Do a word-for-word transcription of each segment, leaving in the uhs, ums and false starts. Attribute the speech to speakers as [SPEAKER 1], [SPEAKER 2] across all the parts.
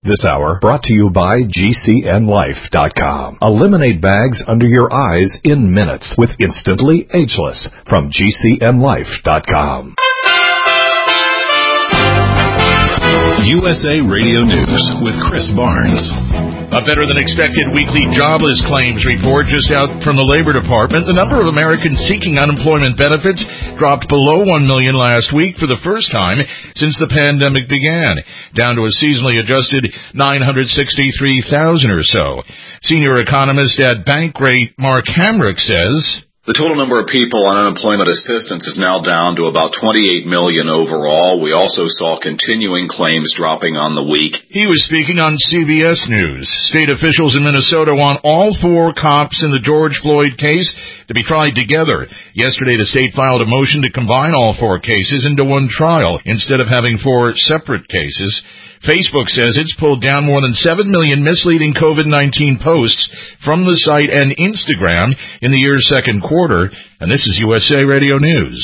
[SPEAKER 1] This hour brought to you by G C N Life dot com. Eliminate bags under your eyes in minutes with Instantly Ageless from G C N Life dot com. U S A Radio News with Chris Barnes.
[SPEAKER 2] A better-than-expected weekly jobless claims report just out from the Labor Department. The number of Americans seeking unemployment benefits dropped below one million last week for the first time since the pandemic began, down to a seasonally adjusted nine hundred sixty-three thousand or so. Senior economist at Bankrate Mark Hamrick says,
[SPEAKER 3] the total number of people on unemployment assistance is now down to about twenty-eight million overall. We also saw continuing claims dropping on the week.
[SPEAKER 2] He was speaking on C B S News. State officials in Minnesota want all four cops in the George Floyd case to be tried together. Yesterday, the state filed a motion to combine all four cases into one trial instead of having four separate cases. Facebook says it's pulled down more than seven million misleading COVID nineteen posts from the site and Instagram in the year's second quarter, and this is U S A Radio News.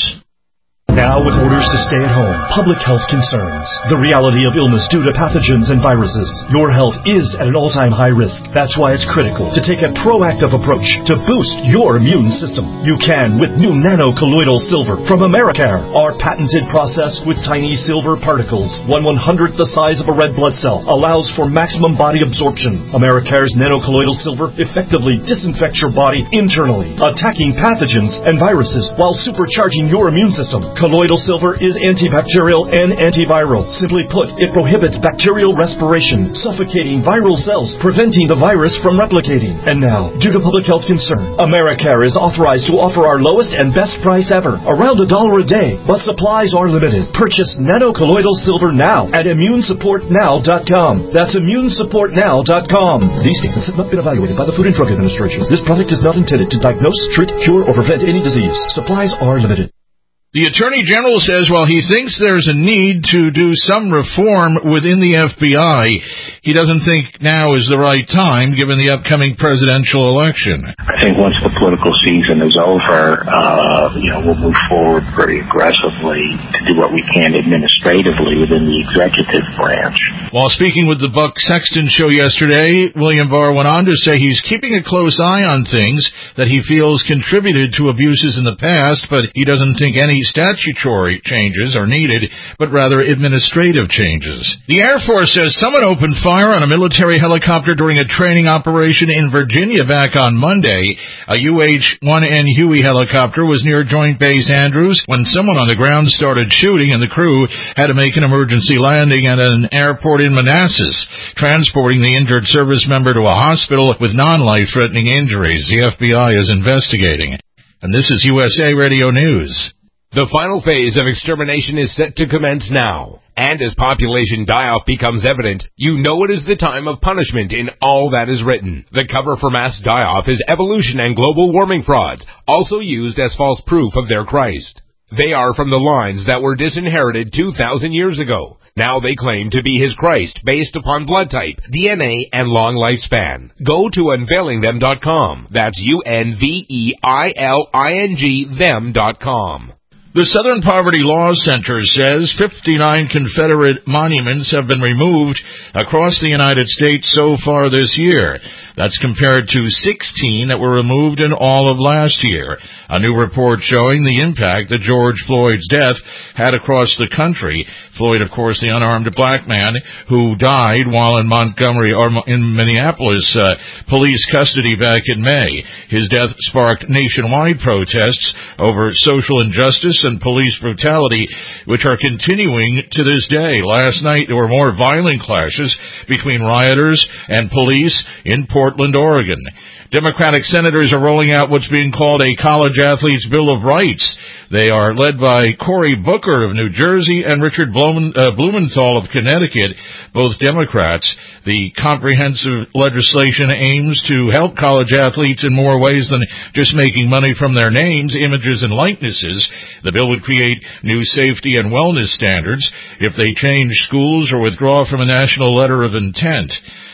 [SPEAKER 4] Now with orders to stay at home, public health concerns, the reality of illness due to pathogens and viruses, your health is at an all-time high risk. That's why it's critical to take a proactive approach to boost your immune system. You can with new nano-colloidal silver from Americare, our patented process with tiny silver particles, one one-hundredth the size of a red blood cell, allows for maximum body absorption. Americare's nano-colloidal silver effectively disinfects your body internally, attacking pathogens and viruses while supercharging your immune system. Colloidal silver is antibacterial and antiviral. Simply put, it prohibits bacterial respiration, suffocating viral cells, preventing the virus from replicating. And now, due to public health concern, Americare is authorized to offer our lowest and best price ever, around a dollar a day, but supplies are limited. Purchase nano-colloidal silver now at immune support now dot com. That's immune support now dot com. These statements have not been evaluated by the Food and Drug Administration. This product is not intended to diagnose, treat, cure, or prevent any disease. Supplies are limited.
[SPEAKER 2] The Attorney General says while he thinks there's a need to do some reform within the F B I, he doesn't think now is the right time given the upcoming presidential election.
[SPEAKER 5] I think once the political season is over, uh, you know, we'll move forward very aggressively to do what we can administratively within the executive branch.
[SPEAKER 2] While speaking with the Buck Sexton Show yesterday, William Barr went on to say he's keeping a close eye on things that he feels contributed to abuses in the past, but he doesn't think any statutory changes are needed, but rather administrative changes. The Air Force says someone opened fire on a military helicopter during a training operation in Virginia back on Monday. A U H one N Huey helicopter was near Joint Base Andrews when someone on the ground started shooting and the crew had to make an emergency landing at an airport in Manassas, transporting the injured service member to a hospital with non-life-threatening injuries. The F B I is investigating. And this is U S A Radio News.
[SPEAKER 6] The final phase of extermination is set to commence now. And as population die-off becomes evident, you know it is the time of punishment in all that is written. The cover for mass die-off is evolution and global warming frauds, also used as false proof of their Christ. They are from the lines that were disinherited two thousand years ago. Now they claim to be his Christ based upon blood type, D N A, and long lifespan. Go to unveiling them dot com. That's U N V E I L I N G them dot com.
[SPEAKER 2] The Southern Poverty Law Center says fifty-nine Confederate monuments have been removed across the United States so far this year. That's compared to sixteen that were removed in all of last year. A new report showing the impact that George Floyd's death had across the country. Floyd, of course, the unarmed black man who died while in Montgomery or in Minneapolis uh, police custody back in May. His death sparked nationwide protests over social injustice and police brutality, which are continuing to this day. Last night, there were more violent clashes between rioters and police in Portland, Oregon. Democratic senators are rolling out what's being called a College Athletes Bill of Rights. They are led by Cory Booker of New Jersey and Richard Blumen, uh, Blumenthal of Connecticut, both Democrats. The comprehensive legislation aims to help college athletes in more ways than just making money from their names, images, and likenesses. The bill would create new safety and wellness standards if they change schools or withdraw from a national letter of intent.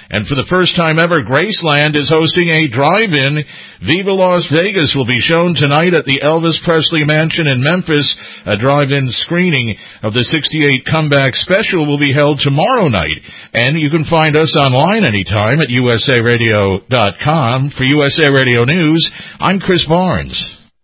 [SPEAKER 2] And for the first time ever, Graceland is hosting a drive-in. Viva Las Vegas will be shown tonight at the Elvis Presley Mansion in Memphis. A drive-in screening of the sixty-eight Comeback Special will be held tomorrow night. And you can find us online anytime at U S A radio dot com. For U S A Radio News, I'm Chris Barnes.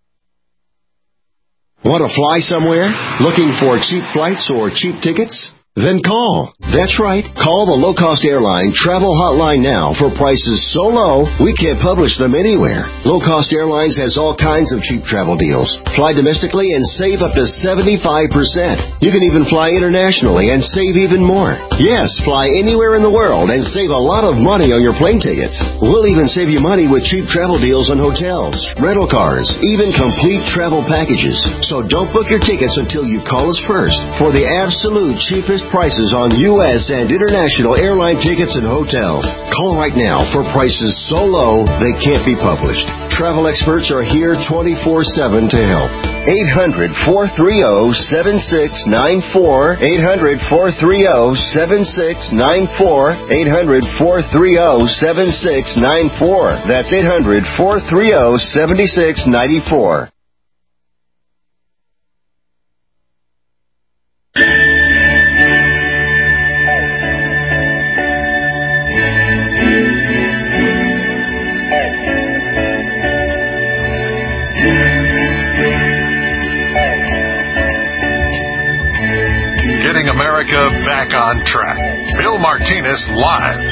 [SPEAKER 7] Want to fly somewhere? Looking for cheap flights or cheap tickets? Then call. That's right. Call the low-cost airline travel hotline now for prices so low we can't publish them anywhere. Low-cost airlines has all kinds of cheap travel deals. Fly domestically and save up to seventy-five percent. You can even fly internationally and save even more. Yes, fly anywhere in the world and save a lot of money on your plane tickets. We'll even save you money with cheap travel deals on hotels, rental cars, even complete travel packages. So don't book your tickets until you call us first for the absolute cheapest prices on U S and international airline tickets and hotels. Call right now for prices so low they can't be published. Travel experts are here twenty-four seven to help. eight hundred, four three zero, seven six nine four. eight hundred, four three zero, seven six nine four. eight hundred, four three zero, seven six nine four. That's eight hundred, four three zero, seven six nine four.
[SPEAKER 1] America back on track. Bill Martinez live.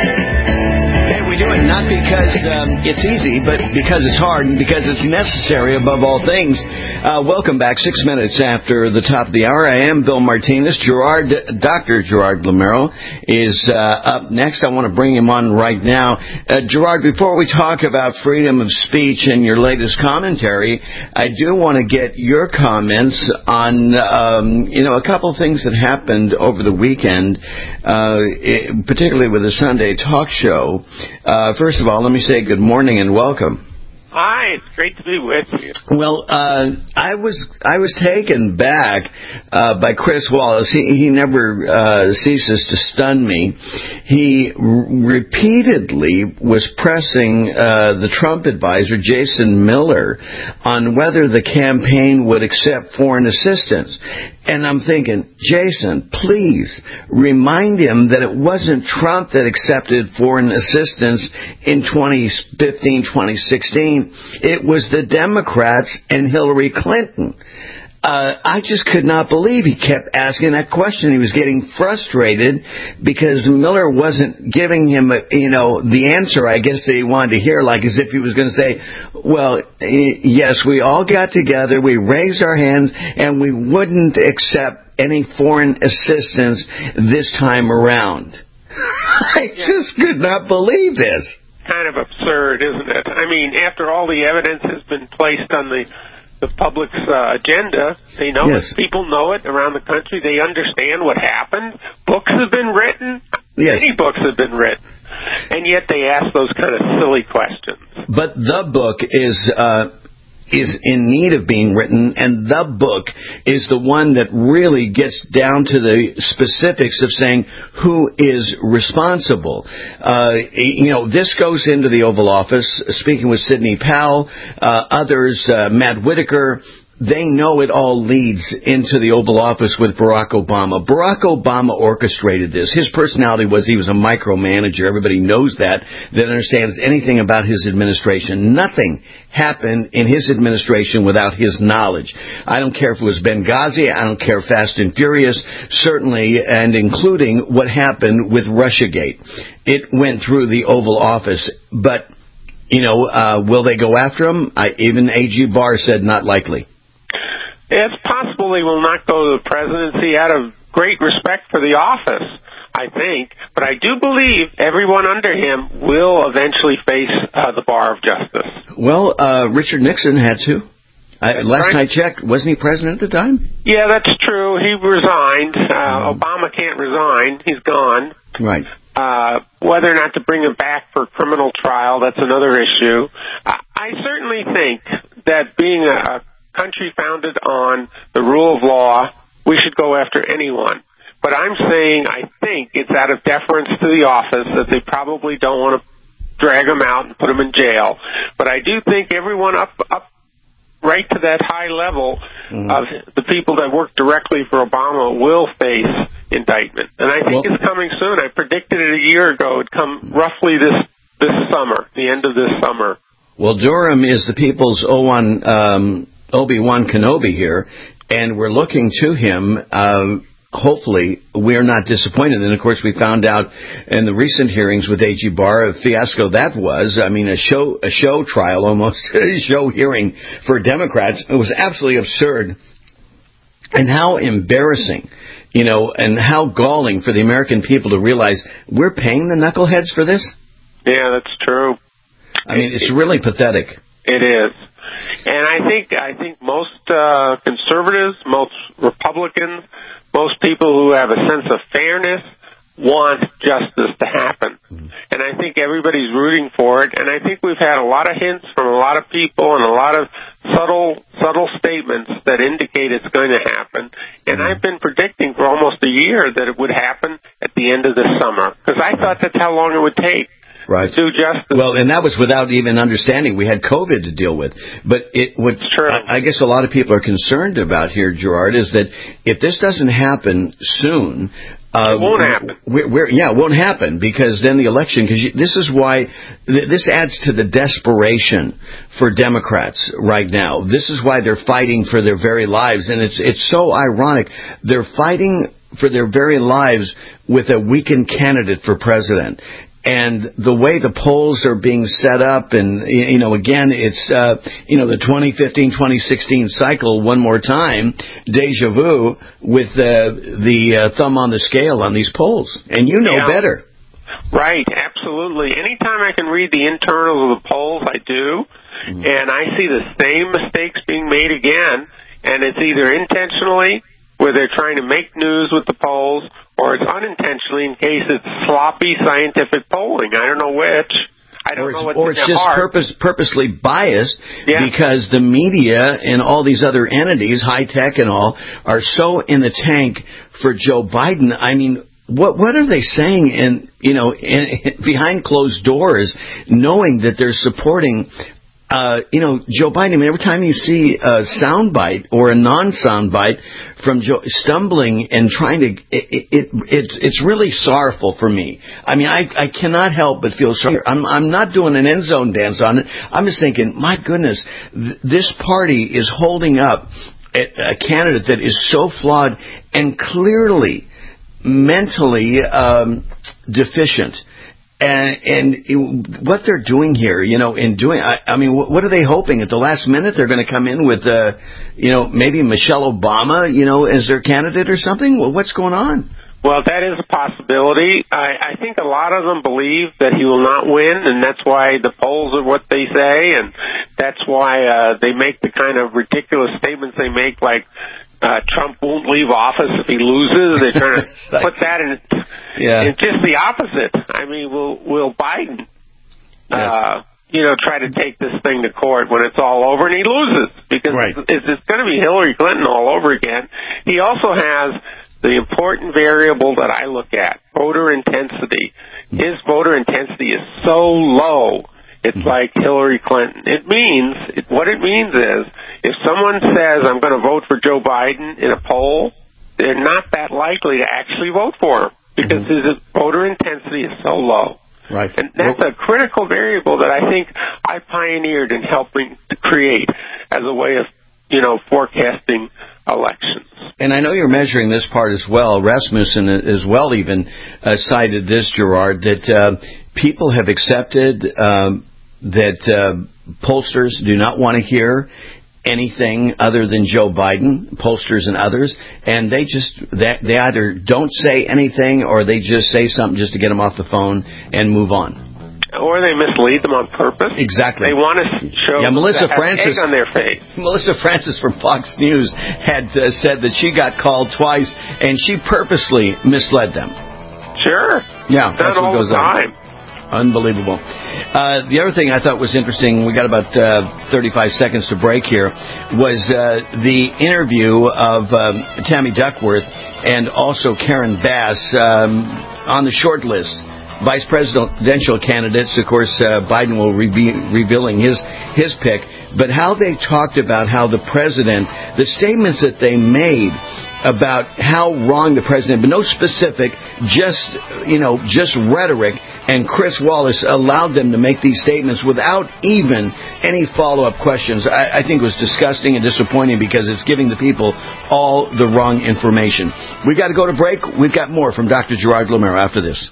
[SPEAKER 8] And we do it not because um, it's easy, but because it's hard and because it's necessary above all things. Uh, welcome back. Six minutes after the top of the hour. I am Bill Martinez. Gerard, Doctor Gerard Lameiro is uh, up next. I want to bring him on right now. Uh, Gerard, before we talk about freedom of speech and your latest commentary, I do want to get your comments on, um, you know, a couple of things that happened over the weekend, uh, it, particularly with the Sunday talk show. Uh, first of all, let me say good morning and welcome.
[SPEAKER 9] Hi, it's great to be with you.
[SPEAKER 8] Well, uh, I was I was taken back uh, by Chris Wallace. He, he never uh, ceases to stun me. He r- repeatedly was pressing uh, the Trump advisor, Jason Miller, on whether the campaign would accept foreign assistance. And I'm thinking, Jason, please remind him that it wasn't Trump that accepted foreign assistance in twenty fifteen, twenty sixteen. It was the Democrats and Hillary Clinton. Uh, I just could not believe he kept asking that question. He was getting frustrated because Miller wasn't giving him, a, you know, the answer, I guess, that he wanted to hear, like as if he was going to say, well, yes, we all got together, we raised our hands, and we wouldn't accept any foreign assistance this time around. I just could not believe this.
[SPEAKER 9] Kind of absurd, isn't it? I mean, after all the evidence has been placed on the the public's uh, agenda, they know
[SPEAKER 8] yes.
[SPEAKER 9] it, people know it around the country, they understand what happened, books have been written,
[SPEAKER 8] yes.
[SPEAKER 9] many books have been written, and yet they ask those kind of silly questions.
[SPEAKER 8] But the book is uh, is in need of being written, and the book is the one that really gets down to the specifics of saying who is responsible. Uh, you know, this goes into the Oval Office, speaking with Sidney Powell, uh, others, uh, Matt Whitaker. They know it all leads into the Oval Office with Barack Obama. Barack Obama orchestrated this. His personality was he was a micromanager. Everybody knows that, that understands anything about his administration. Nothing happened in his administration without his knowledge. I don't care if it was Benghazi. I don't care Fast and Furious, certainly, and including what happened with Russiagate. It went through the Oval Office, but, you know, uh, will they go after him? I, even A G Barr said not likely.
[SPEAKER 9] It's possible they will not go to the presidency out of great respect for the office, I think. But I do believe everyone under him will eventually face uh, the bar of justice.
[SPEAKER 8] Well, uh, Richard Nixon had to. I, last right. I checked, wasn't he president at the time?
[SPEAKER 9] Yeah, that's true. He resigned. Uh, mm. Obama can't resign. He's gone.
[SPEAKER 8] Right.
[SPEAKER 9] Uh, whether or not to bring him back for criminal trial, that's another issue. I, I certainly think that being a country founded on the rule of law, we should go after anyone. But I'm saying I think it's out of deference to the office that they probably don't want to drag him out and put him in jail. But I do think everyone up up right to that high level mm-hmm. of the people that work directly for Obama will face indictment. And I think well, it's coming soon. I predicted it a year ago. It'd come roughly this this summer, the end of this summer.
[SPEAKER 8] Well, Durham is the people's Obi-Wan, um, Obi-Wan Kenobi here, and we're looking to him. Uh, hopefully, we're not disappointed. And, of course, we found out in the recent hearings with A G Barr a fiasco that was. I mean, a show a show trial, almost a show hearing for Democrats. It was absolutely absurd. And how embarrassing, you know, and how galling for the American people to realize we're paying the knuckleheads for this.
[SPEAKER 9] Yeah, that's true.
[SPEAKER 8] I mean, it's really pathetic.
[SPEAKER 9] It is. And I think I think most uh, conservatives, most Republicans, most people who have a sense of fairness want justice to happen. Mm-hmm. And I think everybody's rooting for it. And I think we've had a lot of hints from a lot of people and a lot of subtle subtle statements that indicate it's going to happen. And mm-hmm. I've been predicting for almost a year that it would happen at the end of this summer, because I thought that's how long it would take.
[SPEAKER 8] Right.
[SPEAKER 9] To do justice.
[SPEAKER 8] Well, and that was without even understanding we had COVID to deal with. But it what I, I guess a lot of people are concerned about here, Gerard, is that if this doesn't happen soon, uh,
[SPEAKER 9] it won't happen.
[SPEAKER 8] We're, we're, yeah, it won't happen, because then the election. Because this is why th- this adds to the desperation for Democrats right now. This is why they're fighting for their very lives, and it's it's so ironic. They're fighting for their very lives with a weakened candidate for president. And the way the polls are being set up, and, you know, again, it's, uh, you know, the twenty fifteen twenty sixteen cycle one more time, deja vu, with uh, the uh, thumb on the scale on these polls. And you know yeah. better.
[SPEAKER 9] Right, absolutely. Anytime I can read the internals of the polls, I do. Mm-hmm. And I see the same mistakes being made again. And it's either intentionally, where they're trying to make news with the polls, or it's unintentionally in case it's sloppy scientific polling. I don't know which. I don't know what's
[SPEAKER 8] Or it's just purpose, purposely biased
[SPEAKER 9] yeah.
[SPEAKER 8] because the media and all these other entities, high tech and all, are so in the tank for Joe Biden. I mean, what what are they saying in, you know, in, behind closed doors, knowing that they're supporting Uh, you know, Joe Biden, I mean, every time you see a soundbite or a non-soundbite from Joe stumbling and trying to, it, it, it's it's really sorrowful for me. I mean, I, I cannot help but feel sorry. I'm, I'm not doing an end zone dance on it. I'm just thinking, my goodness, th- this party is holding up a, a candidate that is so flawed and clearly mentally um, deficient. And, and what they're doing here, you know, in doing, I, I mean, what, what are they hoping? At the last minute, they're going to come in with, uh, you know, maybe Michelle Obama, you know, as their candidate or something? Well, what's going on?
[SPEAKER 9] Well, that is a possibility. I, I think a lot of them believe that he will not win, and that's why the polls are what they say, and that's why uh, they make the kind of ridiculous statements they make, like uh, Trump won't leave office if he loses. They're trying to like, put that in. Yeah. It's just the opposite. I mean, will will Biden, yes. uh, you know, try to take this thing to court when it's all over and he loses? Because right. it's, it's going to be Hillary Clinton all over again. He also has the important variable that I look at, voter intensity. His voter intensity is so low, it's mm-hmm. like Hillary Clinton. It means, it, what it means is, if someone says, I'm going to vote for Joe Biden in a poll, they're not that likely to actually vote for him. Because mm-hmm. his voter intensity is so low.
[SPEAKER 8] Right.
[SPEAKER 9] And that's well, a critical variable that I think I pioneered in helping to create as a way of, you know, forecasting elections.
[SPEAKER 8] And I know you're measuring this part as well. Rasmussen as well even uh, cited this, Gerard, that uh, people have accepted um, that uh, pollsters do not want to hear anything other than Joe Biden, pollsters and others, and they just they, they either don't say anything or they just say something just to get them off the phone and move on.
[SPEAKER 9] Or they mislead them on purpose.
[SPEAKER 8] Exactly.
[SPEAKER 9] They want to show
[SPEAKER 8] yeah, Melissa
[SPEAKER 9] that
[SPEAKER 8] Francis,
[SPEAKER 9] egg on their face.
[SPEAKER 8] Melissa Francis from Fox News had uh, said that she got called twice and she purposely misled them.
[SPEAKER 9] Sure.
[SPEAKER 8] Yeah,
[SPEAKER 9] Not
[SPEAKER 8] that's what
[SPEAKER 9] all
[SPEAKER 8] goes
[SPEAKER 9] the time.
[SPEAKER 8] on. Unbelievable. Uh, the other thing I thought was interesting, we got about uh, thirty-five seconds to break here, was uh, the interview of um, Tammy Duckworth and also Karen Bass um, on the short list. Vice presidential candidates, of course, uh, Biden will be revealing his his pick, but how they talked about how the president, the statements that they made about how wrong the president, but no specific, just, you know, just rhetoric, and Chris Wallace allowed them to make these statements without even any follow-up questions. I, I think it was disgusting and disappointing because it's giving the people all the wrong information. We've got to go to break. We've got more from Doctor Gerard Lamer after this.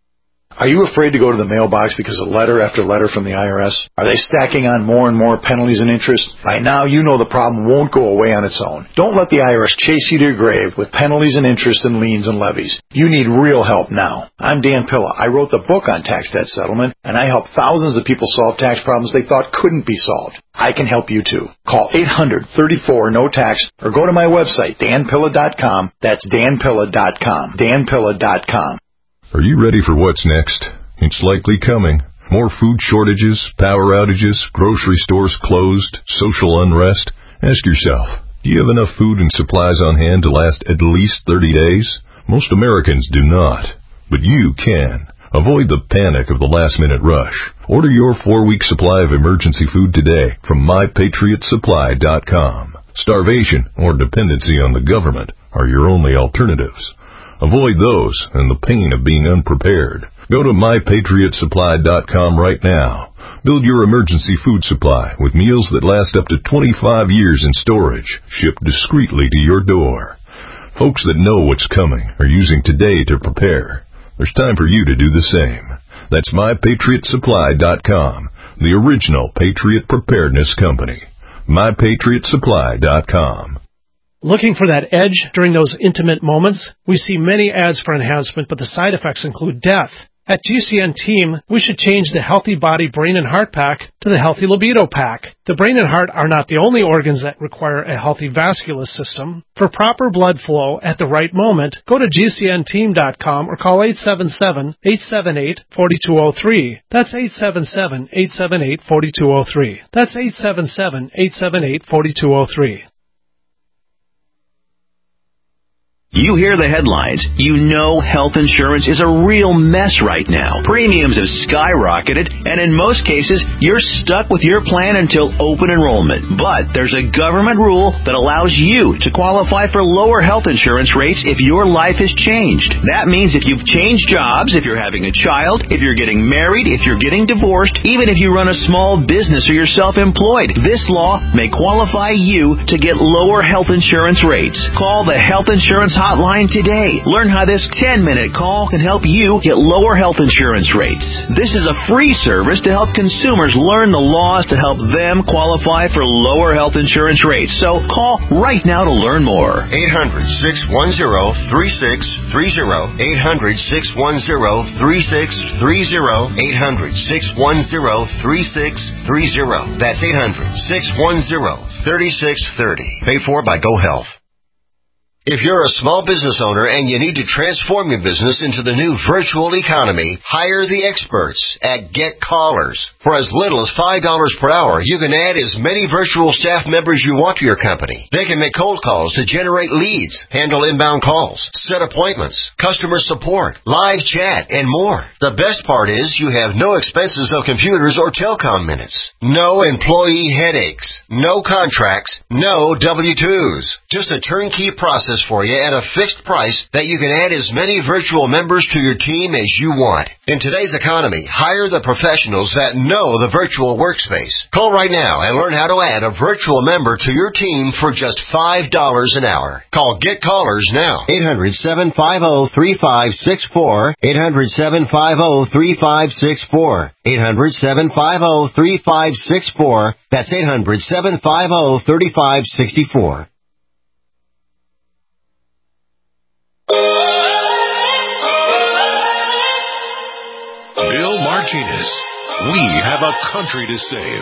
[SPEAKER 10] Are you afraid to go to the mailbox because of letter after letter from the I R S? Are they stacking on more and more penalties and interest? By now, you know the problem won't go away on its own. Don't let the I R S chase you to your grave with penalties and interest and liens and levies. You need real help now. I'm Dan Pilla. I wrote the book on tax debt settlement, and I help thousands of people solve tax problems they thought couldn't be solved. I can help you too. Call eight hundred, thirty-four, no tax or go to my website, dan pilla dot com. That's dan pilla dot com. dan pilla dot com.
[SPEAKER 1] Are you ready for what's next? It's likely coming. More food shortages, power outages, grocery stores closed, social unrest. Ask yourself, do you have enough food and supplies on hand to last at least thirty days? Most Americans do not, but you can. Avoid the panic of the last-minute rush. Order your four-week supply of emergency food today from my patriot supply dot com. Starvation or dependency on the government are your only alternatives. Avoid those and the pain of being unprepared. Go to my patriot supply dot com right now. Build your emergency food supply with meals that last up to twenty-five years in storage, shipped discreetly to your door. Folks that know what's coming are using today to prepare. There's time for you to do the same. That's my patriot supply dot com, the original Patriot Preparedness Company. my patriot supply dot com.
[SPEAKER 11] Looking for that edge during those intimate moments? We see many ads for enhancement, but the side effects include death. At G C N Team, we should change the Healthy Body Brain and Heart Pack to the Healthy Libido Pack. The brain and heart are not the only organs that require a healthy vascular system. For proper blood flow at the right moment, go to G C N team dot com or call eight seven seven, eight seven eight, four two zero three. That's eight seven seven, eight seven eight, four two zero three. That's eight seven seven, eight seven eight, four two zero three.
[SPEAKER 12] You hear the headlines. You know health insurance is a real mess right now. Premiums have skyrocketed, and in most cases, you're stuck with your plan until open enrollment. But there's a government rule that allows you to qualify for lower health insurance rates if your life has changed. That means if you've changed jobs, if you're having a child, if you're getting married, if you're getting divorced, even if you run a small business or you're self-employed, this law may qualify you to get lower health insurance rates. Call the Health Insurance Hotline today. Learn how this ten-minute call can help you get lower health insurance rates. This is a free service to help consumers learn the laws to help them qualify for lower health insurance rates. So call right now to learn more.
[SPEAKER 13] eight hundred, six one zero, three six three zero. eight hundred, six one zero, three six three zero. eight hundred, six one zero, three six three zero. That's eight hundred, six one zero, three six three zero. Paid for by GoHealth. If you're a small business owner and you need to transform your business into the new virtual economy, hire the experts at GetCallers. For as little as five dollars per hour, you can add as many virtual staff members you want to your company. They can make cold calls to generate leads, handle inbound calls, set appointments, customer support, live chat, and more. The best part is you have no expenses of computers or telecom minutes. No employee headaches. No contracts. No W two's. Just a turnkey process for you at a fixed price that you can add as many virtual members to your team as you want. In today's economy, hire the professionals that know the virtual workspace. Call right now and learn how to add a virtual member to your team for just five dollars an hour. Call GetCallers now. eight hundred, seven five zero, three five six four. eight hundred, seven five zero, three five six four. eight hundred, seven five zero, three five six four. That's eight hundred, seven five zero, three five six four.
[SPEAKER 1] Bill Martinez. We have a country to save.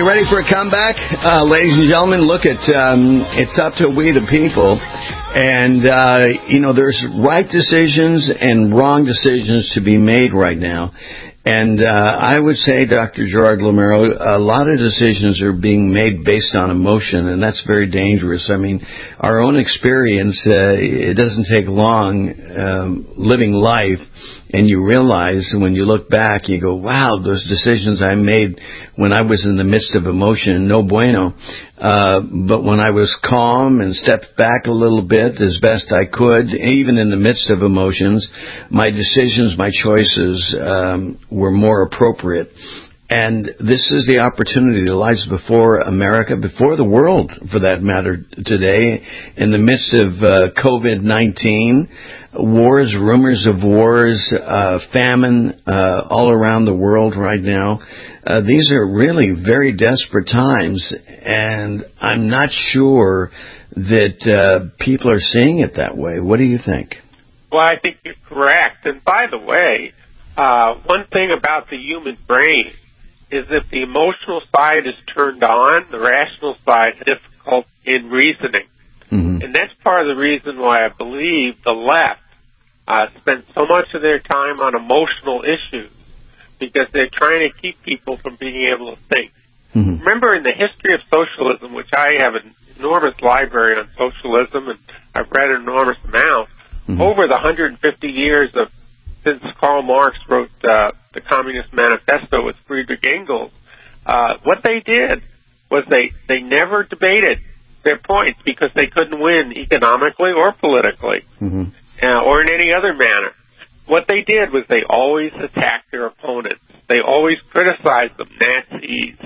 [SPEAKER 8] you ready for a comeback? Uh, ladies and gentlemen, look at, um, it's up to we the people. And, uh, you know, there's right decisions and wrong decisions to be made right now. And uh, I would say, Doctor Gerard Lameiro, a lot of decisions are being made based on emotion, and that's very dangerous. I mean, our own experience, uh, it doesn't take long um, living life, and you realize when you look back, you go, wow, those decisions I made when I was in the midst of emotion, no bueno. Uh, but when I was calm and stepped back a little bit as best I could, even in the midst of emotions, my decisions, my choices um, were more appropriate. And this is the opportunity that lies before America, before the world, for that matter, today, in the midst of uh, COVID nineteen, wars, rumors of wars, uh, famine uh, all around the world right now. Uh, these are really very desperate times, and I'm not sure that uh, people are seeing it that way. What do you think?
[SPEAKER 9] Well, I think you're correct. And by the way, uh, one thing about the human brain is if the emotional side is turned on, the rational side is difficult in reasoning. Mm-hmm. And that's part of the reason why I believe the left uh, spends so much of their time on emotional issues, because they're trying to keep people from being able to think. Mm-hmm. Remember, in the history of socialism, which I have an enormous library on socialism, and I've read an enormous amount, mm-hmm. over the one hundred fifty years of since Karl Marx wrote uh, the Communist Manifesto with Friedrich Engels, uh, what they did was they, they never debated their points because they couldn't win economically or politically, mm-hmm. uh, or in any other manner. What they did was they always attacked their opponents. They always criticized them, Nazis,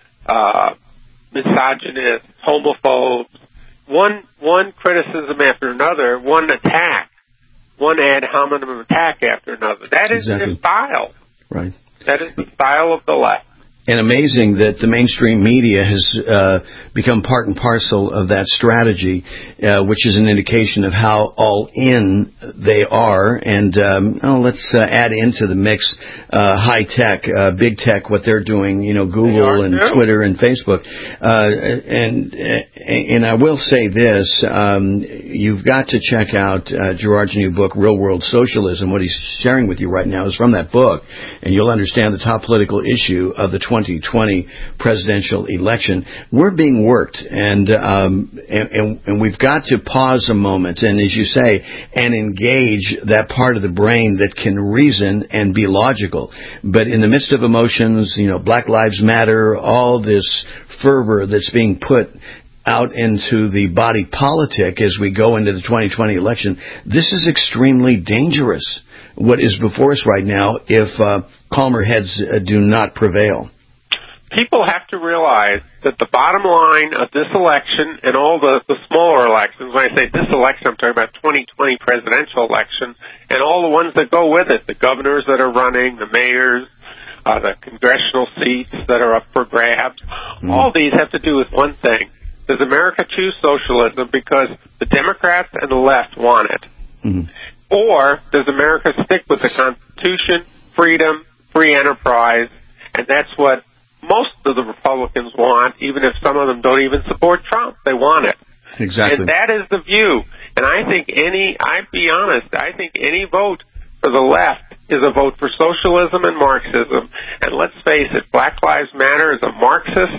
[SPEAKER 9] uh, misogynists, homophobes. One, one criticism after another, one attack. One ad hominem attack after another. That is exactly. Their style.
[SPEAKER 8] Right.
[SPEAKER 9] That is the style of the left.
[SPEAKER 8] And amazing that the mainstream media has uh, become part and parcel of that strategy, uh, which is an indication of how all in they are. And um, oh, let's uh, add into the mix uh, high tech, uh, big tech, what they're doing. You know, Google and too. Twitter and Facebook. Uh, and and I will say this: um, you've got to check out uh, Gerard's new book, Real World Socialism. What he's sharing with you right now is from that book, and you'll understand the top political issue of the twenty twenty presidential election. We're being worked, and, um, and, and, and we've got to pause a moment, and as you say, and engage that part of the brain that can reason and be logical. But in the midst of emotions, you know, Black Lives Matter, all this fervor that's being put out into the body politic as we go into the twenty twenty election, this is extremely dangerous, what is before us right now, if uh, calmer heads uh, do not prevail.
[SPEAKER 9] People have to realize that the bottom line of this election and all the, the smaller elections, when I say this election, I'm talking about twenty twenty presidential election, and all the ones that go with it, the governors that are running, the mayors, uh, the congressional seats that are up for grabs, mm-hmm. all these have to do with one thing. Does America choose socialism because the Democrats and the left want it? Mm-hmm. Or does America stick with the Constitution, freedom, free enterprise, and that's what most of the Republicans want, even if some of them don't even support Trump. They want it.
[SPEAKER 8] Exactly.
[SPEAKER 9] And that is the view. And I think any, I'd be honest, I think any vote for the left is a vote for socialism and Marxism. And let's face it, Black Lives Matter is a Marxist,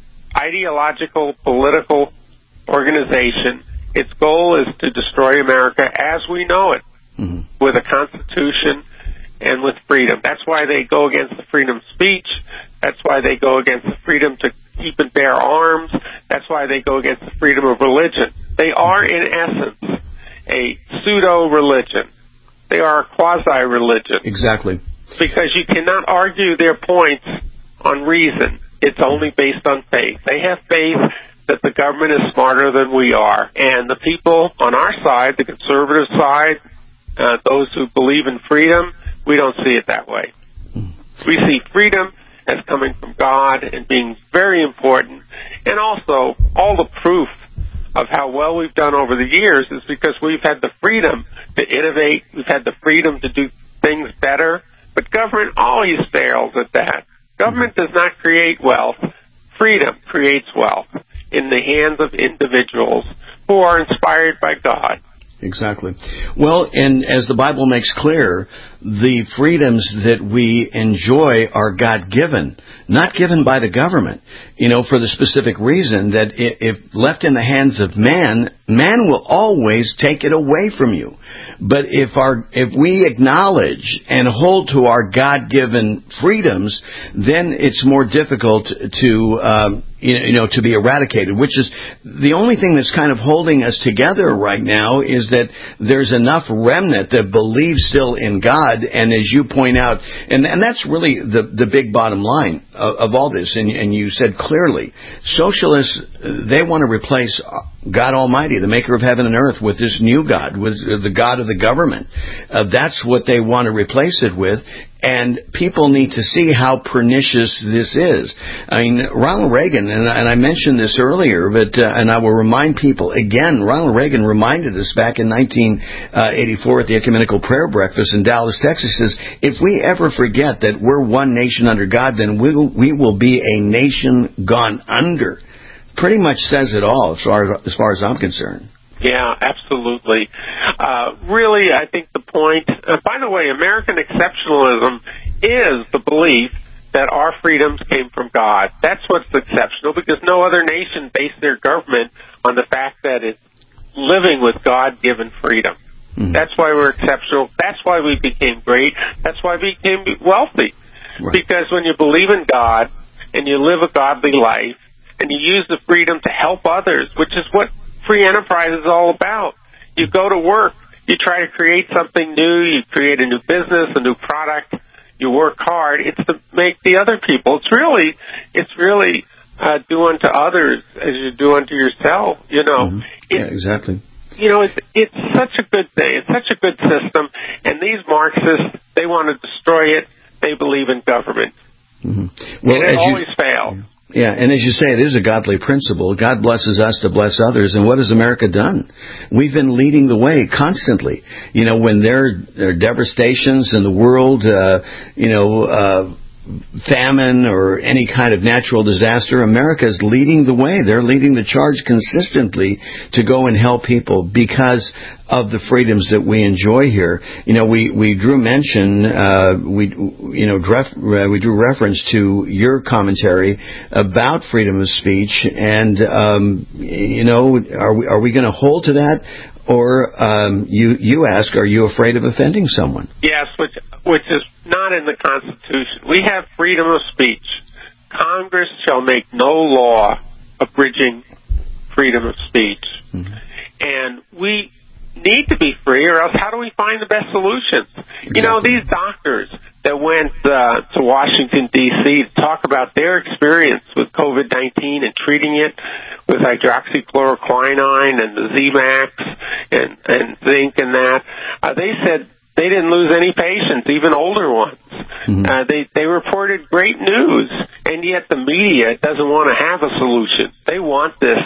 [SPEAKER 9] ideological, political organization. Its goal is to destroy America as we know it, mm-hmm. with a constitution and with freedom. That's why they go against the freedom of speech. That's why they go against the freedom to keep and bear arms. That's why they go against the freedom of religion. They are, in essence, a pseudo-religion. They are a quasi-religion.
[SPEAKER 8] Exactly.
[SPEAKER 9] Because you cannot argue their points on reason. It's only based on faith. They have faith that the government is smarter than we are. And the people on our side, the conservative side, uh, those who believe in freedom, we don't see it that way. We see freedom as coming from God and being very important. And also, all the proof of how well we've done over the years is because we've had the freedom to innovate. We've had the freedom to do things better. But government always fails at that. Government does not create wealth. freedom creates wealth in the hands of individuals who are inspired by God.
[SPEAKER 8] Exactly. Well, and as the Bible makes clear, the freedoms that we enjoy are God-given, not given by the government, you know, for the specific reason that if left in the hands of man, man will always take it away from you. But if our if we acknowledge and hold to our God-given freedoms, then it's more difficult to um, you know to be eradicated. Which is the only thing that's kind of holding us together right now is that there's enough remnant that believes still in God. And as you point out, and and that's really the the big bottom line of, of all this. And, and you said clearly, socialists, they want to replace God Almighty, the maker of heaven and earth, with this new God, with the God of the government. Uh, that's what they want to replace it with. And people need to see how pernicious this is. I mean, Ronald Reagan, and I, and I mentioned this earlier, but uh, and I will remind people again, Ronald Reagan reminded us back in nineteen eighty-four at the Ecumenical Prayer Breakfast in Dallas, Texas, says, if we ever forget that we're one nation under God, then we will, we will be a nation gone under. Pretty much says it all as far as, as, far as I'm concerned.
[SPEAKER 9] Yeah, absolutely. Uh, really, I think the point, uh, by the way, American exceptionalism is the belief that our freedoms came from God. That's what's exceptional, because no other nation based their government on the fact that it's living with God-given freedom. Mm-hmm. That's why we're exceptional. That's why we became great. That's why we became wealthy. Right. Because when you believe in God and you live a godly life and you use the freedom to help others, which is what free enterprise is all about. You go to work, you try to create something new, you create a new business, a new product, you work hard. It's to make the other people. It's really, it's really uh, do unto others as you do unto yourself. You know.
[SPEAKER 8] Mm-hmm. Yeah, exactly.
[SPEAKER 9] You know, it's it's such a good thing. It's such a good system. And these Marxists, they want to destroy it. They believe in government.
[SPEAKER 8] Mm-hmm. Well,
[SPEAKER 9] and it always
[SPEAKER 8] you,
[SPEAKER 9] fails.
[SPEAKER 8] Yeah, and as you say, it is a godly principle. God blesses us to bless others. And what has America done? We've been leading the way constantly. You know, when there are devastations in the world, uh, you know, uh, famine or any kind of natural disaster, America is leading the way. They're leading the charge consistently to go and help people because of the freedoms that we enjoy here. You know, we, we drew mention, uh, we, you know, dref, uh, we drew reference to your commentary about freedom of speech. And, um, you know, are we, are we going to hold to that? Or um, you you ask, are you afraid of offending someone?
[SPEAKER 9] Yes, which which is not in the Constitution. We have freedom of speech. Congress shall make no law abridging freedom of speech. Mm-hmm. And we need to be free, or else how do we find the best solutions? Exactly. You know, these doctors that went uh, to Washington, D C to talk about their experience with COVID nineteen and treating it with hydroxychloroquine and the Z-Max and, and zinc and that, uh, they said they didn't lose any patients, even older ones. Mm-hmm. Uh, they, they reported great news, and yet the media doesn't want to have a solution. They want this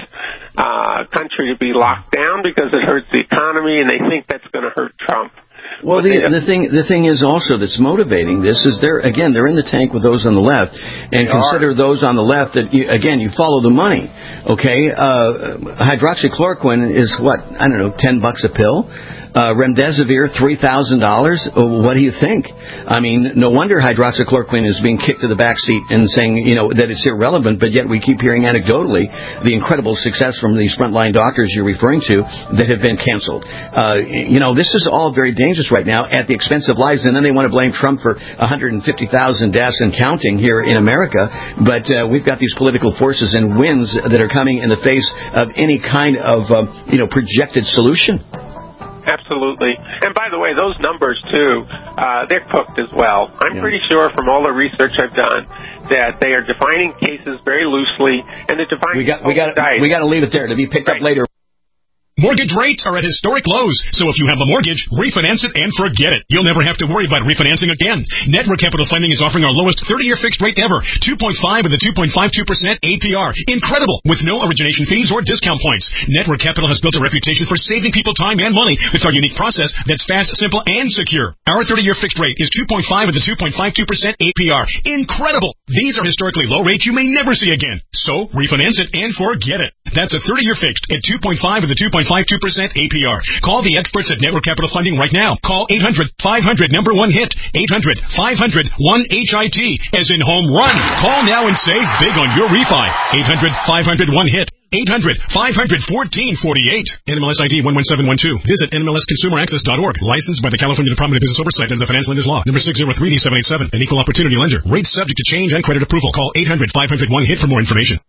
[SPEAKER 9] uh, country to be locked down because it hurts the economy, and they think that's going to hurt Trump.
[SPEAKER 8] Well, the, the thing the thing is also that's motivating this is they're again they're in the tank with those on the left, and they consider are. those on the left that you, again you follow the money. Okay, uh, hydroxychloroquine is what I don't know ten bucks a pill. Uh, remdesivir, three thousand dollars. What do you think? I mean, no wonder hydroxychloroquine is being kicked to the backseat and saying, you know, that it's irrelevant, but yet we keep hearing anecdotally the incredible success from these frontline doctors you're referring to that have been canceled. Uh, you know, this is all very dangerous right now at the expense of lives, and then they want to blame Trump for one hundred fifty thousand deaths and counting here in America, but uh, we've got these political forces and winds that are coming in the face of any kind of, uh, you know, projected solution.
[SPEAKER 9] Absolutely. And by the way, those numbers, too, uh, they're cooked as well. I'm yeah. pretty sure from all the research I've done that they are defining cases very loosely, and they're defining...
[SPEAKER 8] We got, we got, we got to leave it there to be picked
[SPEAKER 9] right.
[SPEAKER 8] up later.
[SPEAKER 14] Mortgage rates are at historic lows, so if you have a mortgage, refinance it and forget it. You'll never have to worry about refinancing again. Network Capital Funding is offering our lowest thirty-year fixed rate ever, two point five with a two point five two percent A P R. Incredible, with no origination fees or discount points. Network Capital has built a reputation for saving people time and money with our unique process that's fast, simple, and secure. Our thirty-year fixed rate is two point five with a two point five two percent A P R. Incredible! These are historically low rates you may never see again. So, refinance it and forget it. That's a thirty-year fixed at two point five with a two point five two percent A P R. Call the experts at Network Capital Funding right now. Call eight hundred five hundred number one hit. eight hundred five hundred one H I T, as in home run. Call now and save big on your refi. eight hundred five hundred one hit. eight hundred five hundred fourteen forty-eight. N M L S I D one one seven one two. Visit N M L S consumer access dot org. Licensed by the California Department of Business Oversight under the Finance Lenders Law. Number six zero three D seven eight seven. An equal opportunity lender. Rates subject to change and credit approval. Call eight hundred five hundred one hit for more information.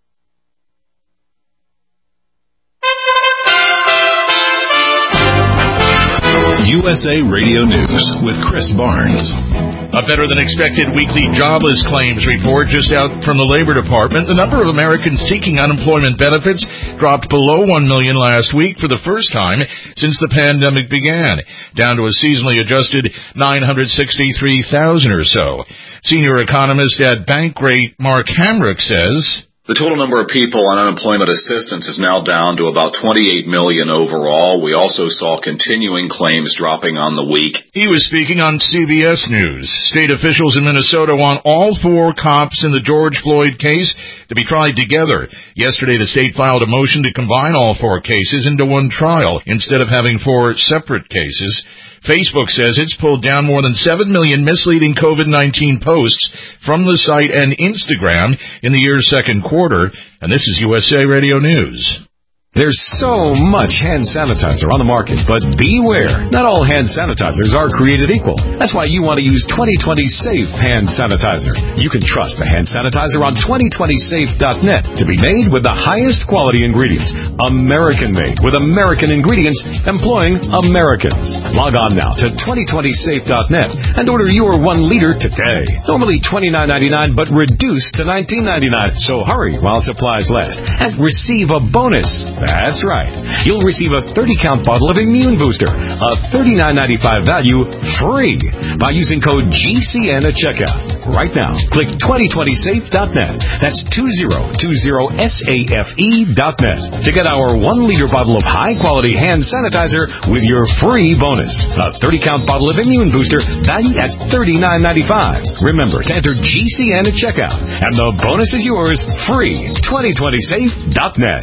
[SPEAKER 1] U S A Radio News with Chris Barnes.
[SPEAKER 2] A better-than-expected weekly jobless claims report just out from the Labor Department. The number of Americans seeking unemployment benefits dropped below one million last week for the first time since the pandemic began, down to a seasonally adjusted nine hundred sixty-three thousand or so. Senior economist at Bankrate Mark Hamrick says,
[SPEAKER 3] the total number of people on unemployment assistance is now down to about twenty-eight million overall. We also saw continuing claims dropping on the week.
[SPEAKER 2] He was speaking on C B S News. State officials in Minnesota want all four cops in the George Floyd case to be tried together. Yesterday, the state filed a motion to combine all four cases into one trial instead of having four separate cases. Facebook says it's pulled down more than seven million misleading COVID nineteen posts from the site and Instagram in the year's second quarter, and this is U S A Radio News.
[SPEAKER 15] There's so much hand sanitizer on the market, but beware. Not all hand sanitizers are created equal. That's why you want to use twenty twenty Safe Hand Sanitizer. You can trust the hand sanitizer on twenty twenty safe dot net to be made with the highest quality ingredients. American-made with American ingredients employing Americans. Log on now to twenty twenty safe dot net and order your one liter today. Normally twenty-nine ninety-nine, but reduced to nineteen ninety-nine. So hurry while supplies last and receive a bonus. That's right. You'll receive a thirty count bottle of Immune Booster, a thirty-nine ninety-five value, free by using code G C N at checkout. Right now, click twenty twenty safe dot net. That's twenty twenty safe dot net to get our one liter bottle of high-quality hand sanitizer with your free bonus. A thirty count bottle of Immune Booster valued at thirty-nine ninety-five. Remember to enter G C N at checkout, and the bonus is yours free. twenty twenty safe dot net.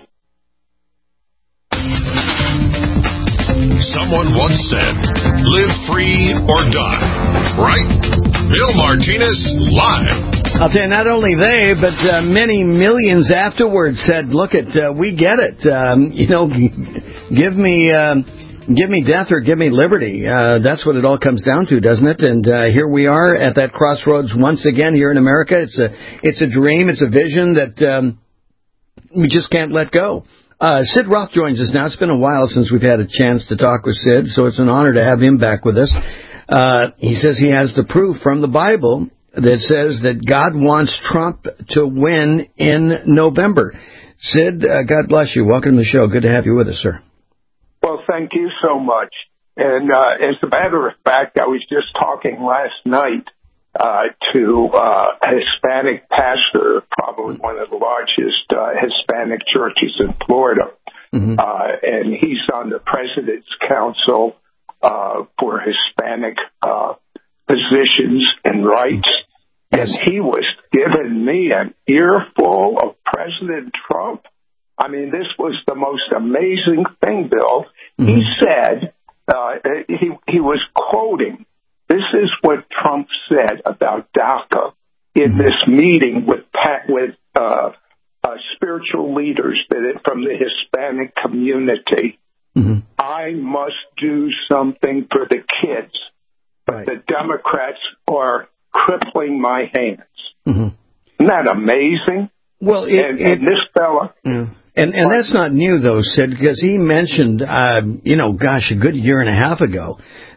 [SPEAKER 1] Someone once said, live free or die. Right? Bill Martinez, live.
[SPEAKER 8] I'll tell you, not only they, but uh, many millions afterwards said, look, it, uh, we get it. Um, you know, give me uh, give me death or give me liberty. Uh, that's what it all comes down to, doesn't it? And uh, here we are at that crossroads once again here in America. It's a, it's a dream. It's a vision that um, we just can't let go. Uh, Sid Roth joins us now. It's been a while since we've had a chance to talk with Sid, so it's an honor to have him back with us. Uh, he says he has the proof from the Bible that says that God wants Trump to win in November. Sid, uh, God bless you. Welcome to the show. Good to have you with us, sir.
[SPEAKER 16] Well, thank you so much. And uh, as a matter of fact, I was just talking last night Uh, to uh, a Hispanic pastor, probably one of the largest uh, Hispanic churches in Florida. Mm-hmm. Uh, and he's on the President's Council uh, for Hispanic uh, positions and rights. And he was giving me an earful of President Trump. I mean, this was the most amazing thing, Bill. Mm-hmm. He said, uh, he, he was quoting, this is what Trump said about DACA in this meeting with with uh, uh, spiritual leaders from the Hispanic community. Mm-hmm. I must do something for the kids, but right. the Democrats are crippling my hands. Mm-hmm. Isn't that amazing?
[SPEAKER 8] Well, it,
[SPEAKER 16] and,
[SPEAKER 8] it,
[SPEAKER 16] and this fella...
[SPEAKER 8] Yeah. And and that's not new, though, Sid, because he mentioned, uh, you know, gosh, a good year and a half ago,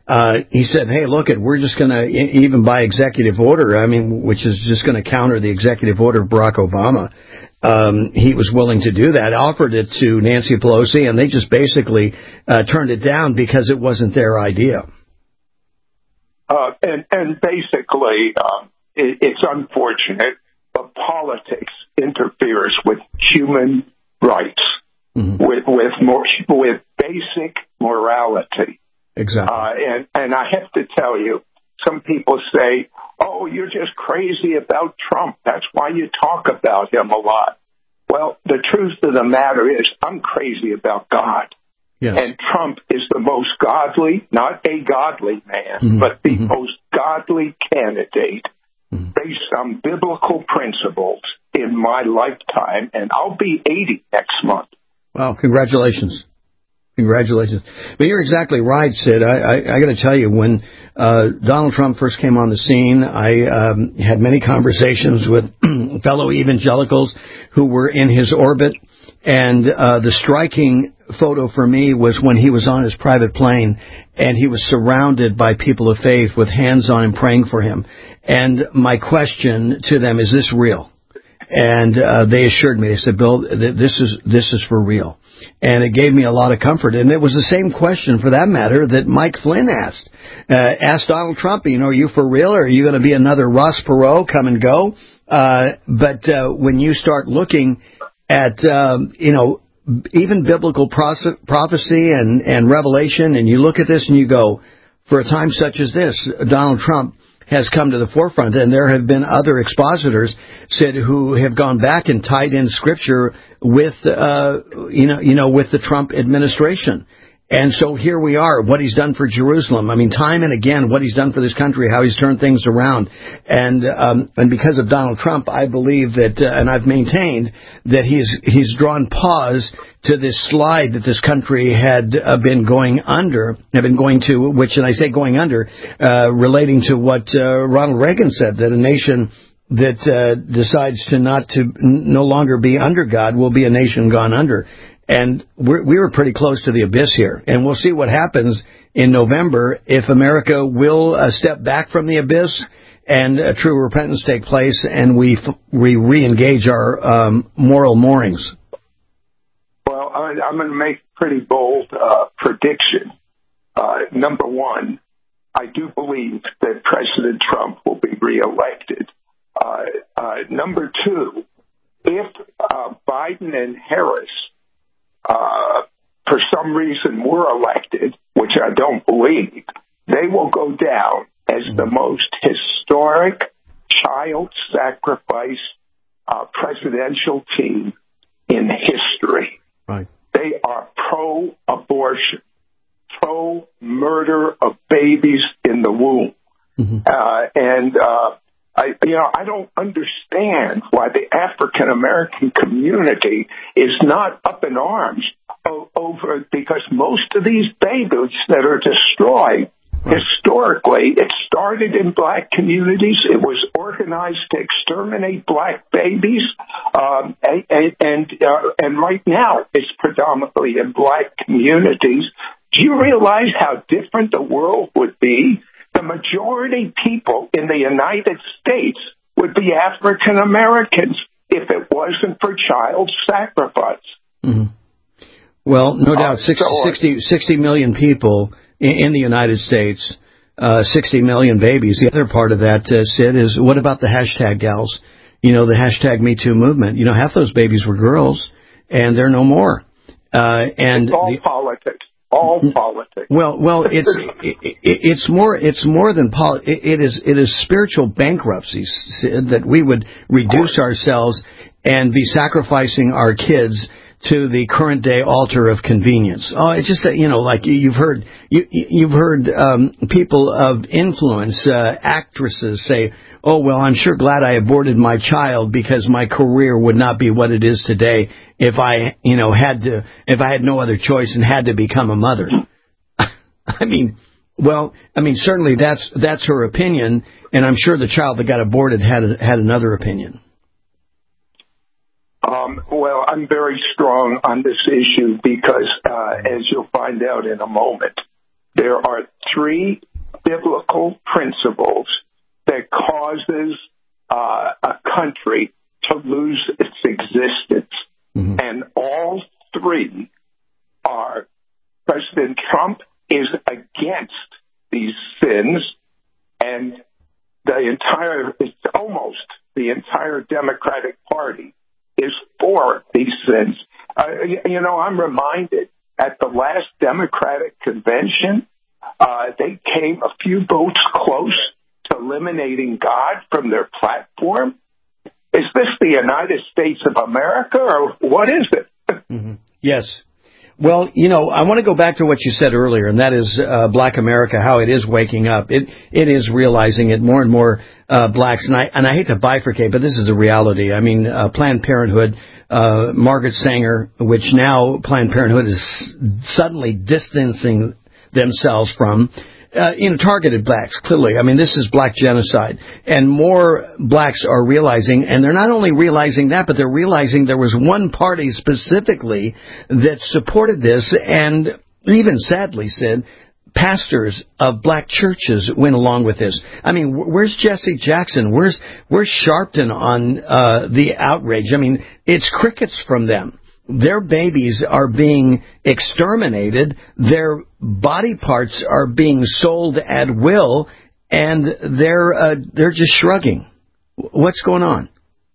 [SPEAKER 8] Uh, he said, hey, look, it, we're just going to e- even by executive order, I mean, which is just going to counter the executive order of Barack Obama. Um, he was willing to do that, offered it to Nancy Pelosi, and they just basically uh, turned it down because it wasn't their idea.
[SPEAKER 16] Uh, and, and basically, um, it, it's unfortunate, but politics interferes with human rights, mm-hmm. with with more, with basic morality.
[SPEAKER 8] Exactly.
[SPEAKER 16] Uh, and, and I have to tell you, some people say, oh, you're just crazy about Trump. That's why you talk about him a lot. Well, the truth of the matter is I'm crazy about God. Yes. And Trump is the most godly, not a godly man, mm-hmm. but the mm-hmm. most godly candidate mm-hmm. based on biblical principles in my lifetime. And I'll be eighty next month.
[SPEAKER 8] Wow, congratulations. Congratulations. But you're exactly right, Sid. I, I, I got to tell you, when uh, Donald Trump first came on the scene, I um, had many conversations with fellow evangelicals who were in his orbit. And uh, the striking photo for me was when he was on his private plane and he was surrounded by people of faith with hands on him praying for him. And my question to them, is this real? And uh, they assured me, they said, Bill, th- this is this is for real. And it gave me a lot of comfort. And it was the same question, for that matter, that Mike Flynn asked. Uh, asked Donald Trump, you know, are you for real, or are you going to be another Ross Perot, come and go? Uh, but uh, when you start looking at, um, you know, even biblical pros- prophecy and, and revelation, and you look at this and you go, for a time such as this, Donald Trump has come to the forefront, and there have been other expositors said who have gone back and tied in Scripture with, uh, you know, you know, with the Trump administration. And so here we are, what he's done for Jerusalem. I mean, time and again, what he's done for this country, how he's turned things around. And um, and because of Donald Trump, I believe that, uh, and I've maintained, that he's he's drawn pause to this slide that this country had uh, been going under, had been going to, which, and I say going under, uh, relating to what uh, Ronald Reagan said, that a nation that uh, decides to not to n- no longer be under God will be a nation gone under. And we're, we were pretty close to the abyss here. And we'll see what happens in November if America will uh, step back from the abyss and uh, true repentance take place and we f- we re-engage our um, moral moorings.
[SPEAKER 16] Well, I, I'm going to make a pretty bold uh, prediction. Uh, number one, I do believe that President Trump will be reelected. Uh, uh, number two, if uh, Biden and Harris Uh, for some reason were elected, which I don't believe, they will go down as the most historic child sacrifice uh, presidential team in history.
[SPEAKER 8] Right.
[SPEAKER 16] They are pro-abortion, pro-murder of babies in the womb. Mm-hmm. Uh, and, uh, I, you know, I don't understand why the African American community is not up in arms o- over, because most of these babies that are destroyed, right. historically, it started in black communities. It was organized to exterminate black babies, um, and and, uh, and right now it's predominantly in black communities. Do you realize how different the world would be? The majority people in the United States would be African Americans if it wasn't for child sacrifice.
[SPEAKER 8] Mm-hmm. Well, no doubt, sixty, sixty, sixty million people in, in the United States, uh, sixty million babies. The other part of that, uh, Sid, is what about the hashtag gals? You know, the hashtag Me Too movement. You know, half those babies were girls, and they're no more. Uh, and
[SPEAKER 16] it's all
[SPEAKER 8] the,
[SPEAKER 16] politics. All politics.
[SPEAKER 8] Well, well, it's it, it, it's more it's more than poli- it, it is it is spiritual bankruptcy, Sid, that we would reduce ourselves and be sacrificing our kids to the current day altar of convenience. Oh, it's just that, you know, like you've heard you you've heard um, people of influence, uh, actresses say, "Oh, well, I'm sure glad I aborted my child because my career would not be what it is today if I, you know, had to if I had no other choice and had to become a mother." I mean, well, I mean, certainly that's that's her opinion, and I'm sure the child that got aborted had a, had another opinion.
[SPEAKER 16] Um, well, I'm very strong on this issue because, uh, as you'll find out in a moment, there are three biblical principles that causes uh, a country to lose its existence. Mm-hmm. And all three are President Trump is against these sins, and the entire, it's almost the entire Democratic Party is for these sins. Uh, you know, I'm reminded at the last Democratic convention, uh, they came a few votes close to eliminating God from their platform. Is this the United States of America, or what is it?
[SPEAKER 17] Mm-hmm. Yes. Well, you know, I want to go back to what you said earlier, and that is uh, Black America, how it is waking up. It It is realizing it, more and more uh, blacks, and I, and I hate to bifurcate, but this is the reality. I mean, uh, Planned Parenthood, uh, Margaret Sanger, which now Planned Parenthood is suddenly distancing themselves from, Uh, you know, targeted blacks, clearly. I mean, this is black genocide. And more blacks are realizing, and they're not only realizing that, but they're realizing there was one party specifically that supported this, and even sadly, Sid, pastors of black churches went along with this. I mean, where's Jesse Jackson? Where's, where's Sharpton on uh, the outrage? I mean, it's crickets from them. Their babies are being exterminated, their body parts are being sold at will, and they're uh, they're just shrugging. What's going on?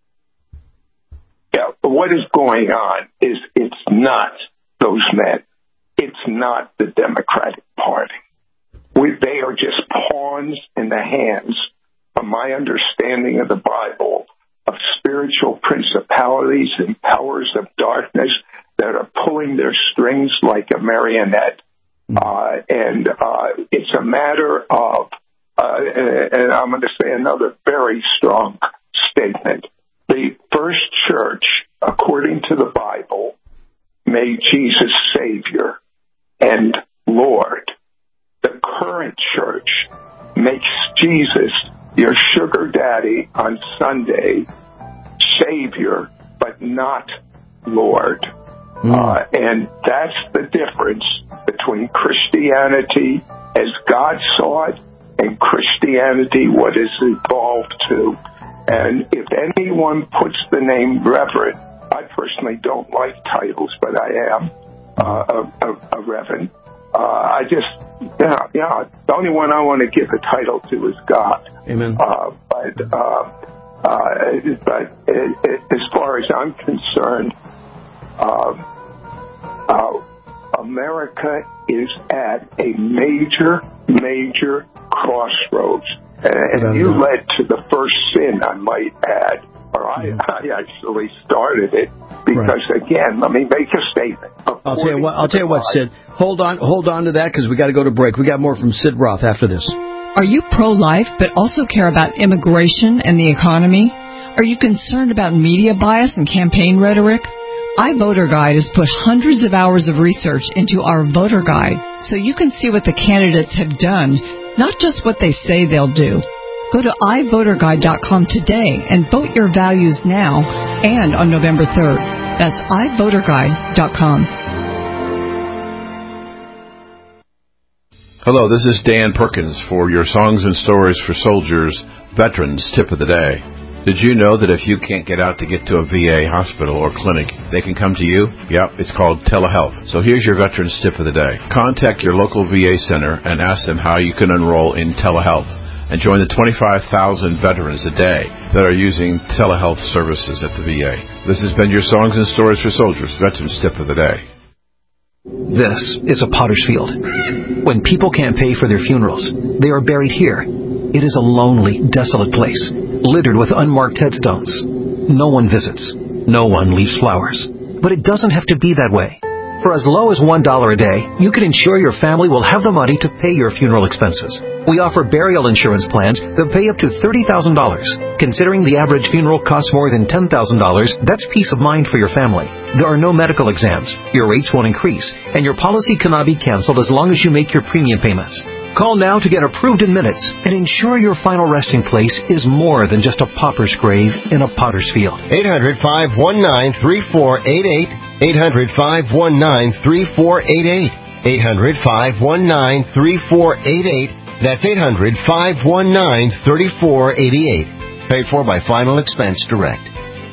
[SPEAKER 16] Yeah, what is going on is it's not those men. It's not the Democratic Party. We, they are just pawns in the hands, from my understanding of the Bible, of spiritual principalities and powers of darkness that are pulling their strings like a marionette. Uh, and uh, it's a matter of, uh, and I'm going to say another very strong statement. The first church, according to the Bible, made Jesus Savior and Lord. The current church makes Jesus your sugar daddy on Sunday, Savior, but not Lord. Mm. Uh, and that's the difference between Christianity as God saw it and Christianity what is evolved to. And if anyone puts the name Reverend, I personally don't like titles, but I am uh, a, a, a Reverend. Uh, I just, yeah, yeah, the only one I want to give a title to is God.
[SPEAKER 17] Amen.
[SPEAKER 16] Uh, but, uh, uh, but it, it, as far as I'm concerned, uh, uh, America is at a major, major crossroads. And, and you led to the first sin, I might add, or I, I actually started it. Because right. Again, let me make a statement.
[SPEAKER 17] I'll tell you what. I'll tell you what, Sid. Hold on, hold on to that because we got to go to break. We got more from Sid Roth after this.
[SPEAKER 18] Are you pro-life but also care about immigration and the economy? Are you concerned about media bias and campaign rhetoric? iVoterGuide has put hundreds of hours of research into our voter guide so you can see what the candidates have done, not just what they say they'll do. Go to i voter guide dot com today and vote your values now and on November third. That's i voter guide dot com.
[SPEAKER 19] Hello, this is Dan Perkins for your Songs and Stories for Soldiers Veterans Tip of the Day. Did you know that if you can't get out to get to a V A hospital or clinic, they can come to you? Yep, it's called telehealth. So here's your Veterans Tip of the Day. Contact your local V A center and ask them how you can enroll in telehealth and join the twenty-five thousand veterans a day that are using telehealth services at the V A. This has been your Songs and Stories for Soldiers Veterans Tip of the Day.
[SPEAKER 20] This is a potter's field. When people can't pay for their funerals, they are buried here. It is a lonely, desolate place, littered with unmarked headstones. No one visits. No one leaves flowers. But it doesn't have to be that way. For as low as one dollar a day, you can ensure your family will have the money to pay your funeral expenses. We offer burial insurance plans that pay up to thirty thousand dollars. Considering the average funeral costs more than ten thousand dollars, that's peace of mind for your family. There are no medical exams, your rates won't increase, and your policy cannot be canceled as long as you make your premium payments. Call now to get approved in minutes and ensure your final resting place is more than just a pauper's grave in a potter's field.
[SPEAKER 13] eight hundred, five one nine, three four eight eight. eight hundred, five one nine, three four eight eight. eight hundred, five one nine, three four eight eight. That's eight hundred, five one nine, three four eight eight. Paid for by Final Expense Direct.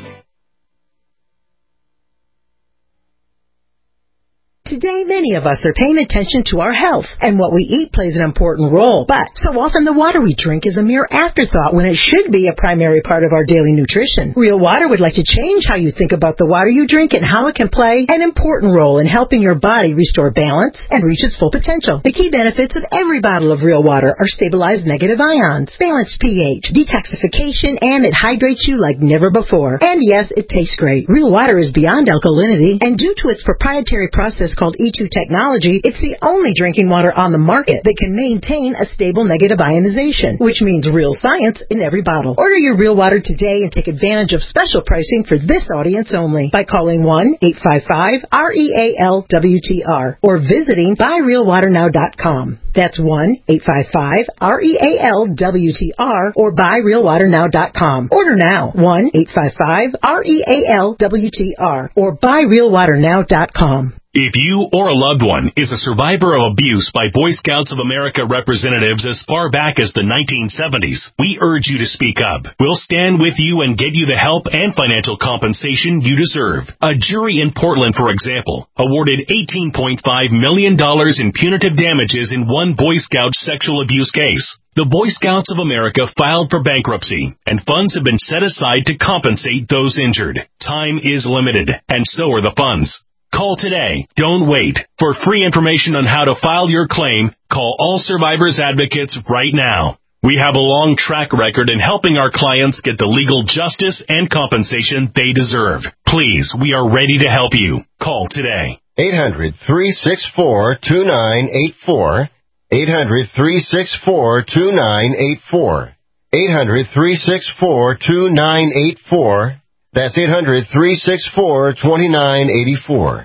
[SPEAKER 21] Today, many of us are paying attention to our health, and what we eat plays an important role. But so often the water we drink is a mere afterthought when it should be a primary part of our daily nutrition. Real Water would like to change how you think about the water you drink and how it can play an important role in helping your body restore balance and reach its full potential. The key benefits of every bottle of Real Water are stabilized negative ions, balanced pH, detoxification, and it hydrates you like never before. And yes, it tastes great. Real Water is beyond alkalinity, and due to its proprietary process called E two technology, it's the only drinking water on the market that can maintain a stable negative ionization, which means real science in every bottle. Order your Real Water today and take advantage of special pricing for this audience only by calling one eight five five R E A L W T R or visiting buy real water now dot com. That's one eight five five R E A L W T R or buy real water now dot com. Order now, one eight five five R E A L W T R or buy real water now dot com.
[SPEAKER 14] If you or a loved one is a survivor of abuse by Boy Scouts of America representatives as far back as the nineteen seventies, we urge you to speak up. We'll stand with you and get you the help and financial compensation you deserve. A jury in Portland, for example, awarded eighteen point five million dollars in punitive damages in one Boy Scout sexual abuse case. The Boy Scouts of America filed for bankruptcy, and funds have been set aside to compensate those injured. Time is limited, and so are the funds. Call today. Don't wait. For free information on how to file your claim, call All Survivors Advocates right now. We have a long track record in helping our clients get the legal justice and compensation they deserve. Please, we are ready to help you. Call today.
[SPEAKER 13] eight hundred, three six four, two nine eight four. eight hundred, three six four, two nine eight four. eight hundred, three six four, two nine eight four. That's eight hundred, three six four, two nine eight four.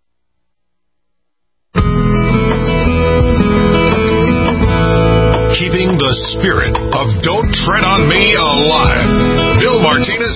[SPEAKER 1] Keeping the spirit of Don't Tread on Me alive. Bill Martinez,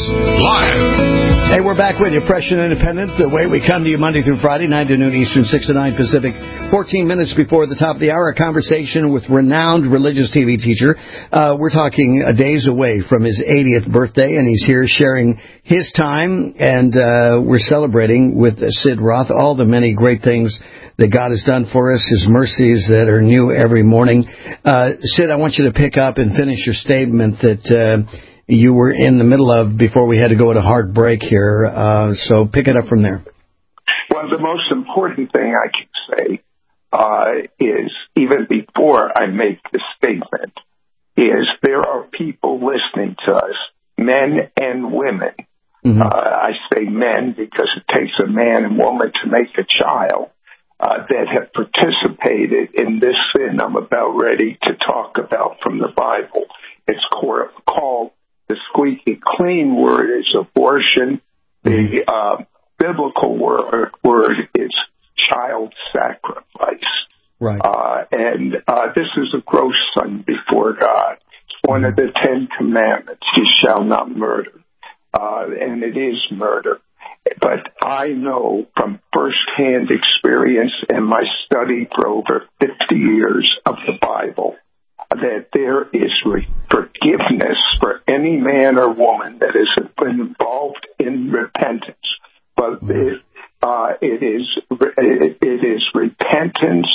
[SPEAKER 1] live.
[SPEAKER 17] Hey, we're back with you, Fresh and Independent, the way we come to you Monday through Friday, nine to noon Eastern, six to nine Pacific. fourteen minutes before the top of the hour, a conversation with renowned religious T V teacher. Uh, we're talking uh, days away from his eightieth birthday, and he's here sharing his time, and uh, we're celebrating with Sid Roth all the many great things that God has done for us, His mercies that are new every morning. Uh, Sid, I want you to pick up and finish your statement that uh, you were in the middle of before we had to go to hard break here. Uh, so pick it up from there.
[SPEAKER 16] Well, the most important thing I can say uh, is, even before I make the statement, is there are people listening to us, men and women. Mm-hmm. Uh, I say men because it takes a man and woman to make a child. Uh, that have participated in this sin I'm about ready to talk about from the Bible. It's called, the squeaky clean word is abortion. The uh, biblical word, word is child sacrifice. Right. Uh, and uh, this is a gross sin before God. It's one of the Ten Commandments. You shall not murder. Uh, and it is murder. But I know from firsthand experience and my study for over fifty years of the Bible that there is re- forgiveness for any man or woman that has been involved in repentance. But it, uh, it is it, it is repentance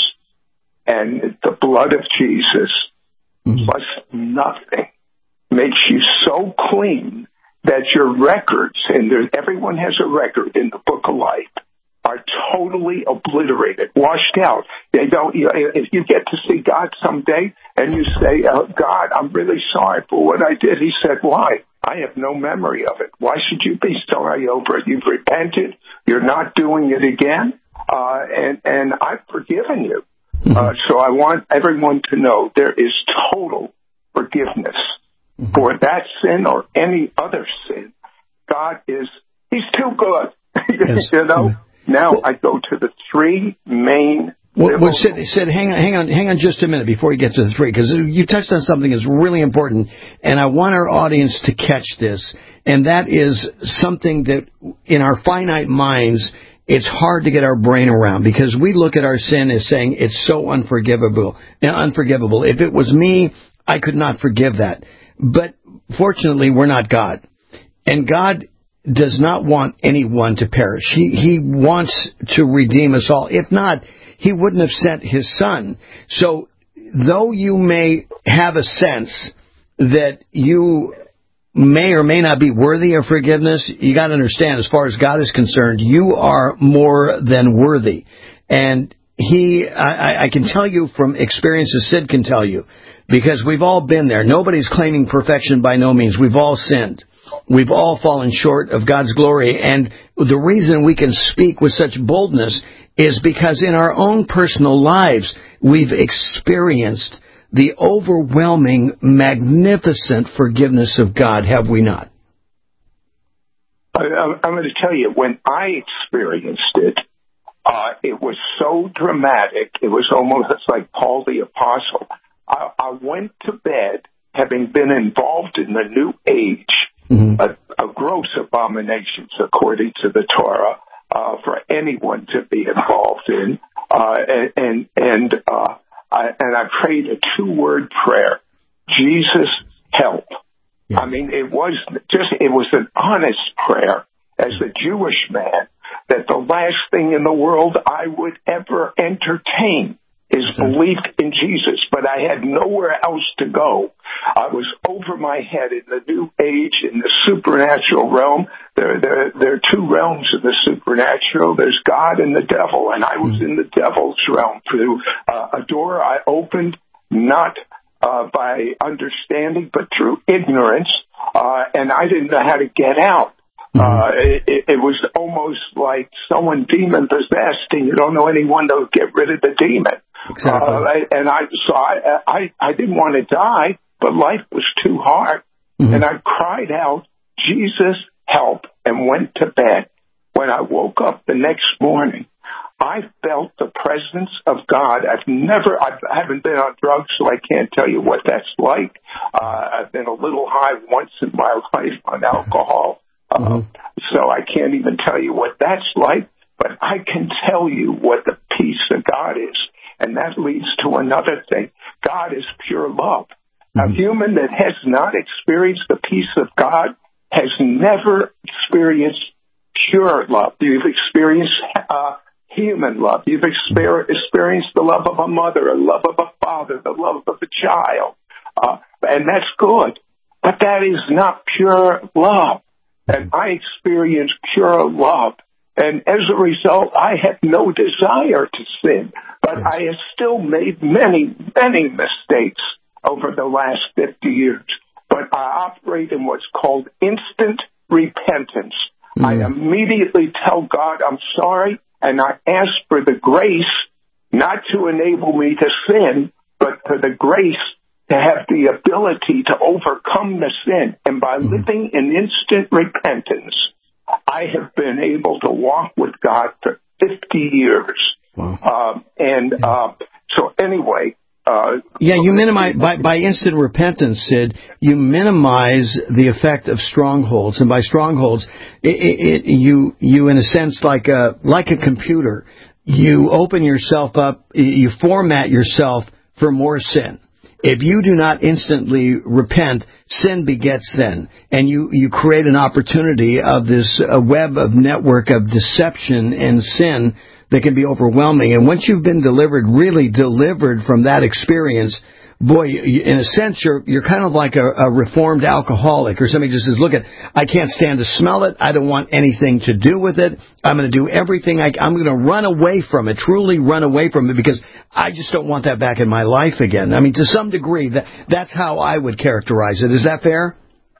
[SPEAKER 16] and the blood of Jesus mm-hmm. plus nothing makes you so clean that your records, and there, everyone has a record in the book of life, are totally obliterated, washed out. They don't. You know, if you get to see God someday, and you say, oh, "God, I'm really sorry for what I did," He said, "Why? I have no memory of it. Why should you be sorry over it? You've repented. You're not doing it again, uh, and and I've forgiven you." Mm-hmm. Uh, so I want everyone to know there is total forgiveness. Mm-hmm. For that sin or any other sin. God is, He's too good. Yes. You know? Now well, I go to the three main...
[SPEAKER 17] Well, well Sid, Sid, hang on, hang on, hang on just a minute before you get to the three, because you touched on something that's really important, and I want our audience to catch this, and that is something that in our finite minds it's hard to get our brain around because we look at our sin as saying it's so unforgivable. Unforgivable. If it was me, I could not forgive that. But fortunately, we're not God. And God does not want anyone to perish. He, he wants to redeem us all. If not, He wouldn't have sent His Son. So though you may have a sense that you may or may not be worthy of forgiveness, you got to understand, as far as God is concerned, you are more than worthy. And He, I, I can tell you from experience, as Sid can tell you, because we've all been there. Nobody's claiming perfection by no means. We've all sinned. We've all fallen short of God's glory. And the reason we can speak with such boldness is because in our own personal lives, we've experienced the overwhelming, magnificent forgiveness of God, have we not?
[SPEAKER 16] I, I'm going to tell you, when I experienced it, uh, it was so dramatic, it was almost like Paul the Apostle. I, I went to bed having been involved in the New Age, mm-hmm. a, a gross abominations according to the Torah, uh, for anyone to be involved in, uh, and, and, and uh, I, and I prayed a two-word prayer, Jesus, help. Yeah. I mean, it was just, it was an honest prayer as a Jewish man that the last thing in the world I would ever entertain is belief in Jesus, but I had nowhere else to go. I was over my head in the New Age, in the supernatural realm. There, there, there are two realms of the supernatural. There's God and the devil, and I was in the devil's realm through uh, a door I opened not uh, by understanding, but through ignorance, uh, and I didn't know how to get out. Uh, it, it was almost like someone demon possessed, and you don't know anyone to get rid of the demon. Exactly. Uh, and I, so I, I, I didn't want to die, but life was too hard. Mm-hmm. And I cried out, Jesus, help, and went to bed. When I woke up the next morning, I felt the presence of God. I've never, I've, I haven't been on drugs, so I can't tell you what that's like. Uh, I've been a little high once in my life on alcohol. Uh, mm-hmm. So I can't even tell you what that's like, but I can tell you what the peace of God is. And that leads to another thing. God is pure love. Mm-hmm. A human that has not experienced the peace of God has never experienced pure love. You've experienced uh, human love. You've exper- experienced the love of a mother, the love of a father, the love of a child. Uh, and that's good. But that is not pure love. And I experienced pure love. And as a result, I had no desire to sin. But I have still made many, many mistakes over the last fifty years. But I operate in what's called instant repentance. Mm. I immediately tell God I'm sorry, and I ask for the grace not to enable me to sin, but for the grace to have the ability to overcome the sin. And by mm-hmm. living in instant repentance, I have been able to walk with God for fifty years. Wow. Um, and uh, so anyway... Uh,
[SPEAKER 17] yeah, you minimize, by, by instant repentance, Sid, you minimize the effect of strongholds. And by strongholds, it, it, it, you, you, in a sense, like a, like a computer, you open yourself up, you format yourself for more sin. If you do not instantly repent, sin begets sin, and you, you create an opportunity of this a web of network of deception and sin that can be overwhelming. And once you've been delivered, really delivered from that experience, boy, you, in a sense, you're you're kind of like a, a reformed alcoholic, or somebody just says, look, at, I can't stand to smell it. I don't want anything to do with it. I'm going to do everything. I, I'm going to run away from it, truly run away from it, because I just don't want that back in my life again. I mean, to some degree, that that's how I would characterize it. Is that fair?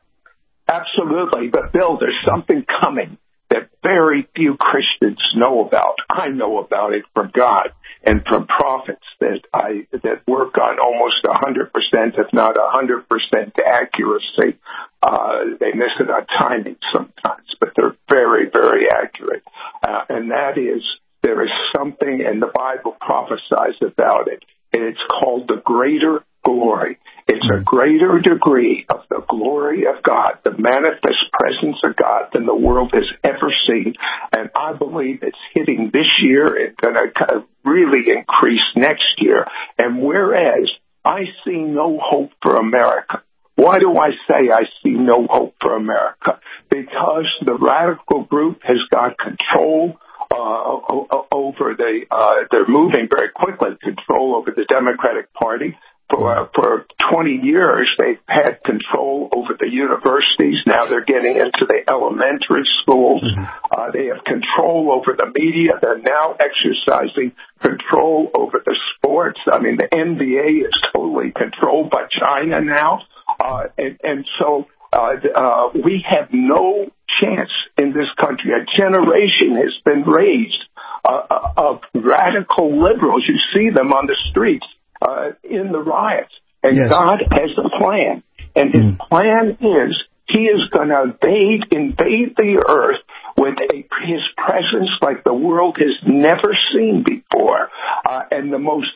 [SPEAKER 16] Absolutely. But, Bill, there's something coming that very few Christians know about. I know about it from God and from prophets that I that work on almost one hundred percent, if not one hundred percent accuracy. Uh, they miss it on timing sometimes, but they're very, very accurate. Uh, and that is, there is something, and the Bible prophesies about it, and it's called the greater glory. It's a greater degree of the glory of God, the manifest presence of God, than the world has ever seen. And I believe it's hitting this year. It's going to really increase next year. And whereas I see no hope for America, why do I say I see no hope for America? Because the radical group has got control uh, over the, uh, they're moving very quickly, control over the Democratic Party. For, uh, for twenty years, they've had control over the universities. Now they're getting into the elementary schools. Uh, they have control over the media. They're now exercising control over the sports. I mean, the N B A is totally controlled by China now. Uh, and, and so uh, uh, we have no chance in this country. A generation has been raised uh, of radical liberals. You see them on the streets. Uh, in the riots. And yes. God has a plan. And his mm. plan is he is going to invade, invade the earth with a, his presence like the world has never seen before. Uh, and the most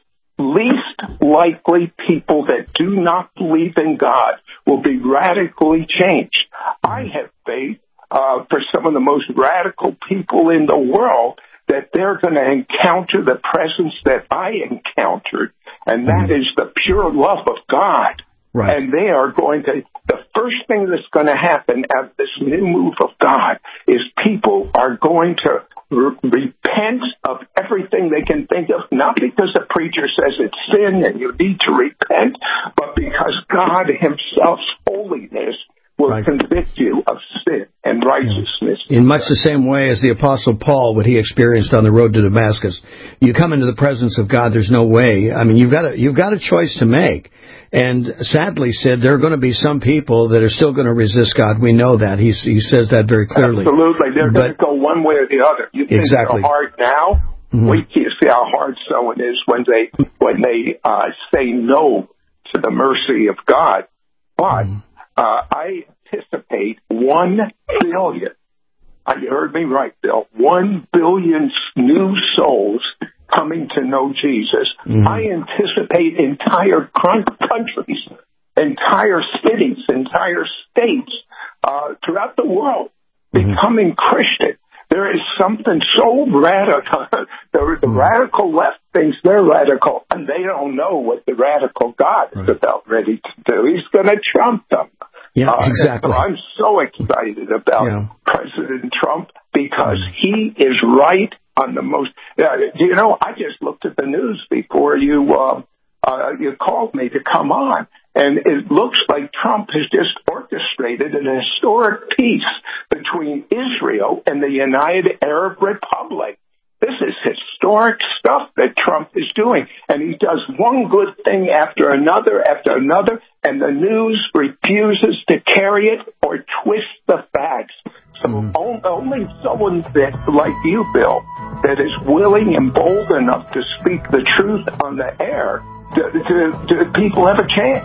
[SPEAKER 16] least likely people that do not believe in God will be radically changed. I have faith uh, for some of the most radical people in the world that they're going to encounter the presence that I encountered, and that is the pure love of God. Right. And they are going to, the first thing that's going to happen at this new move of God is people are going to re- repent of everything they can think of, not because the preacher says it's sin and you need to repent, but because God himself's holiness will right. convict you of sin and righteousness.
[SPEAKER 17] In much the same way as the Apostle Paul, what he experienced on the road to Damascus. You come into the presence of God, there's no way. I mean, you've got a, you've got a choice to make. And sadly, Sid, there are going to be some people that are still going to resist God. We know that. He, he says that very clearly.
[SPEAKER 16] Absolutely. They're but, going to go one way or the other. You think
[SPEAKER 17] exactly.
[SPEAKER 16] they're hard now? Mm-hmm. Wait till you see how hard someone is when they, when they uh, say no to the mercy of God. But mm-hmm. Uh, I anticipate one billion, uh, you heard me right, Bill, one billion new souls coming to know Jesus. Mm-hmm. I anticipate entire countries, entire cities, entire states uh, throughout the world mm-hmm. becoming Christian. There is something so radical. The, the radical left thinks they're radical, and they don't know what the radical God is right. about ready to do. He's going to trump them.
[SPEAKER 17] Yeah, uh, exactly.
[SPEAKER 16] So I'm so excited about yeah. President Trump because he is right on the most. Uh, you know, I just looked at the news before you uh, uh, you called me to come on, and it looks like Trump has just orchestrated an historic peace between Israel and the United Arab Republic. This is historic stuff that Trump is doing, and he does one good thing after another after another, and the news refuses to carry it or twist the facts. So mm. only someone that, like you, Bill, that is willing and bold enough to speak the truth on the air, do, do, do people have a chance?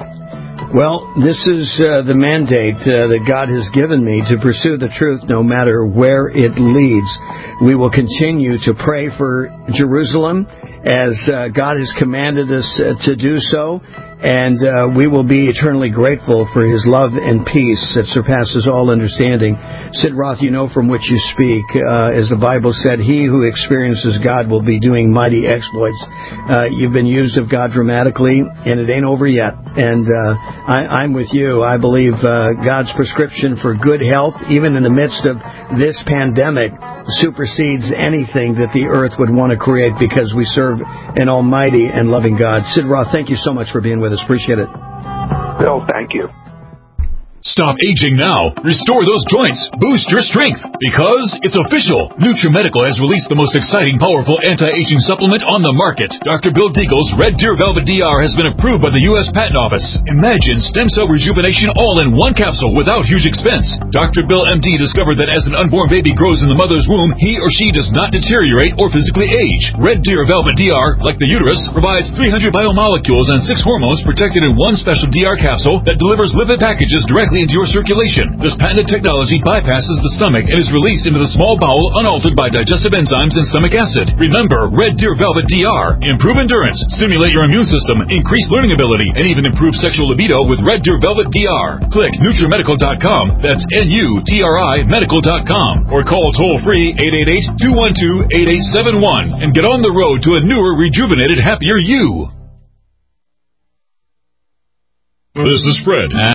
[SPEAKER 17] Well, this is uh, the mandate uh, that God has given me to pursue the truth no matter where it leads. We will continue to pray for Jerusalem as uh, God has commanded us uh, to do so. And uh, we will be eternally grateful for his love and peace that surpasses all understanding. Sid Roth, you know from which you speak. Uh, as the Bible said, he who experiences God will be doing mighty exploits. Uh, you've been used of God dramatically, and it ain't over yet. And uh, I, I'm with you. I believe uh, God's prescription for good health, even in the midst of this pandemic, supersedes anything that the earth would want to create because we serve an almighty and loving God. Sid Roth, thank you so much for being with us. Appreciate it.
[SPEAKER 16] Bill, thank you.
[SPEAKER 14] Stop aging now. Restore those joints. Boost your strength. Because it's official. NutriMedical has released the most exciting, powerful anti-aging supplement on the market. Doctor Bill Deagle's Red Deer Velvet D R has been approved by the U S Patent Office. Imagine stem cell rejuvenation all in one capsule without huge expense. Doctor Bill M D discovered that as an unborn baby grows in the mother's womb, he or she does not deteriorate or physically age. Red Deer Velvet D R, like the uterus, provides three hundred biomolecules and six hormones protected in one special D R capsule that delivers lipid packages directly
[SPEAKER 4] directly into your circulation. This patented technology bypasses the stomach and is released into the small bowel unaltered by digestive enzymes and stomach acid. Remember Red Deer Velvet D R. Improve endurance, stimulate your immune system, increase learning ability, and even improve sexual libido with Red Deer Velvet D R. Click Nutri Medical dot com. That's N U T R I Medical dot com. Or call toll-free eight eight eight, two one two, eight eight seven one and get on the road to a newer, rejuvenated, happier you.
[SPEAKER 1] This is Fred.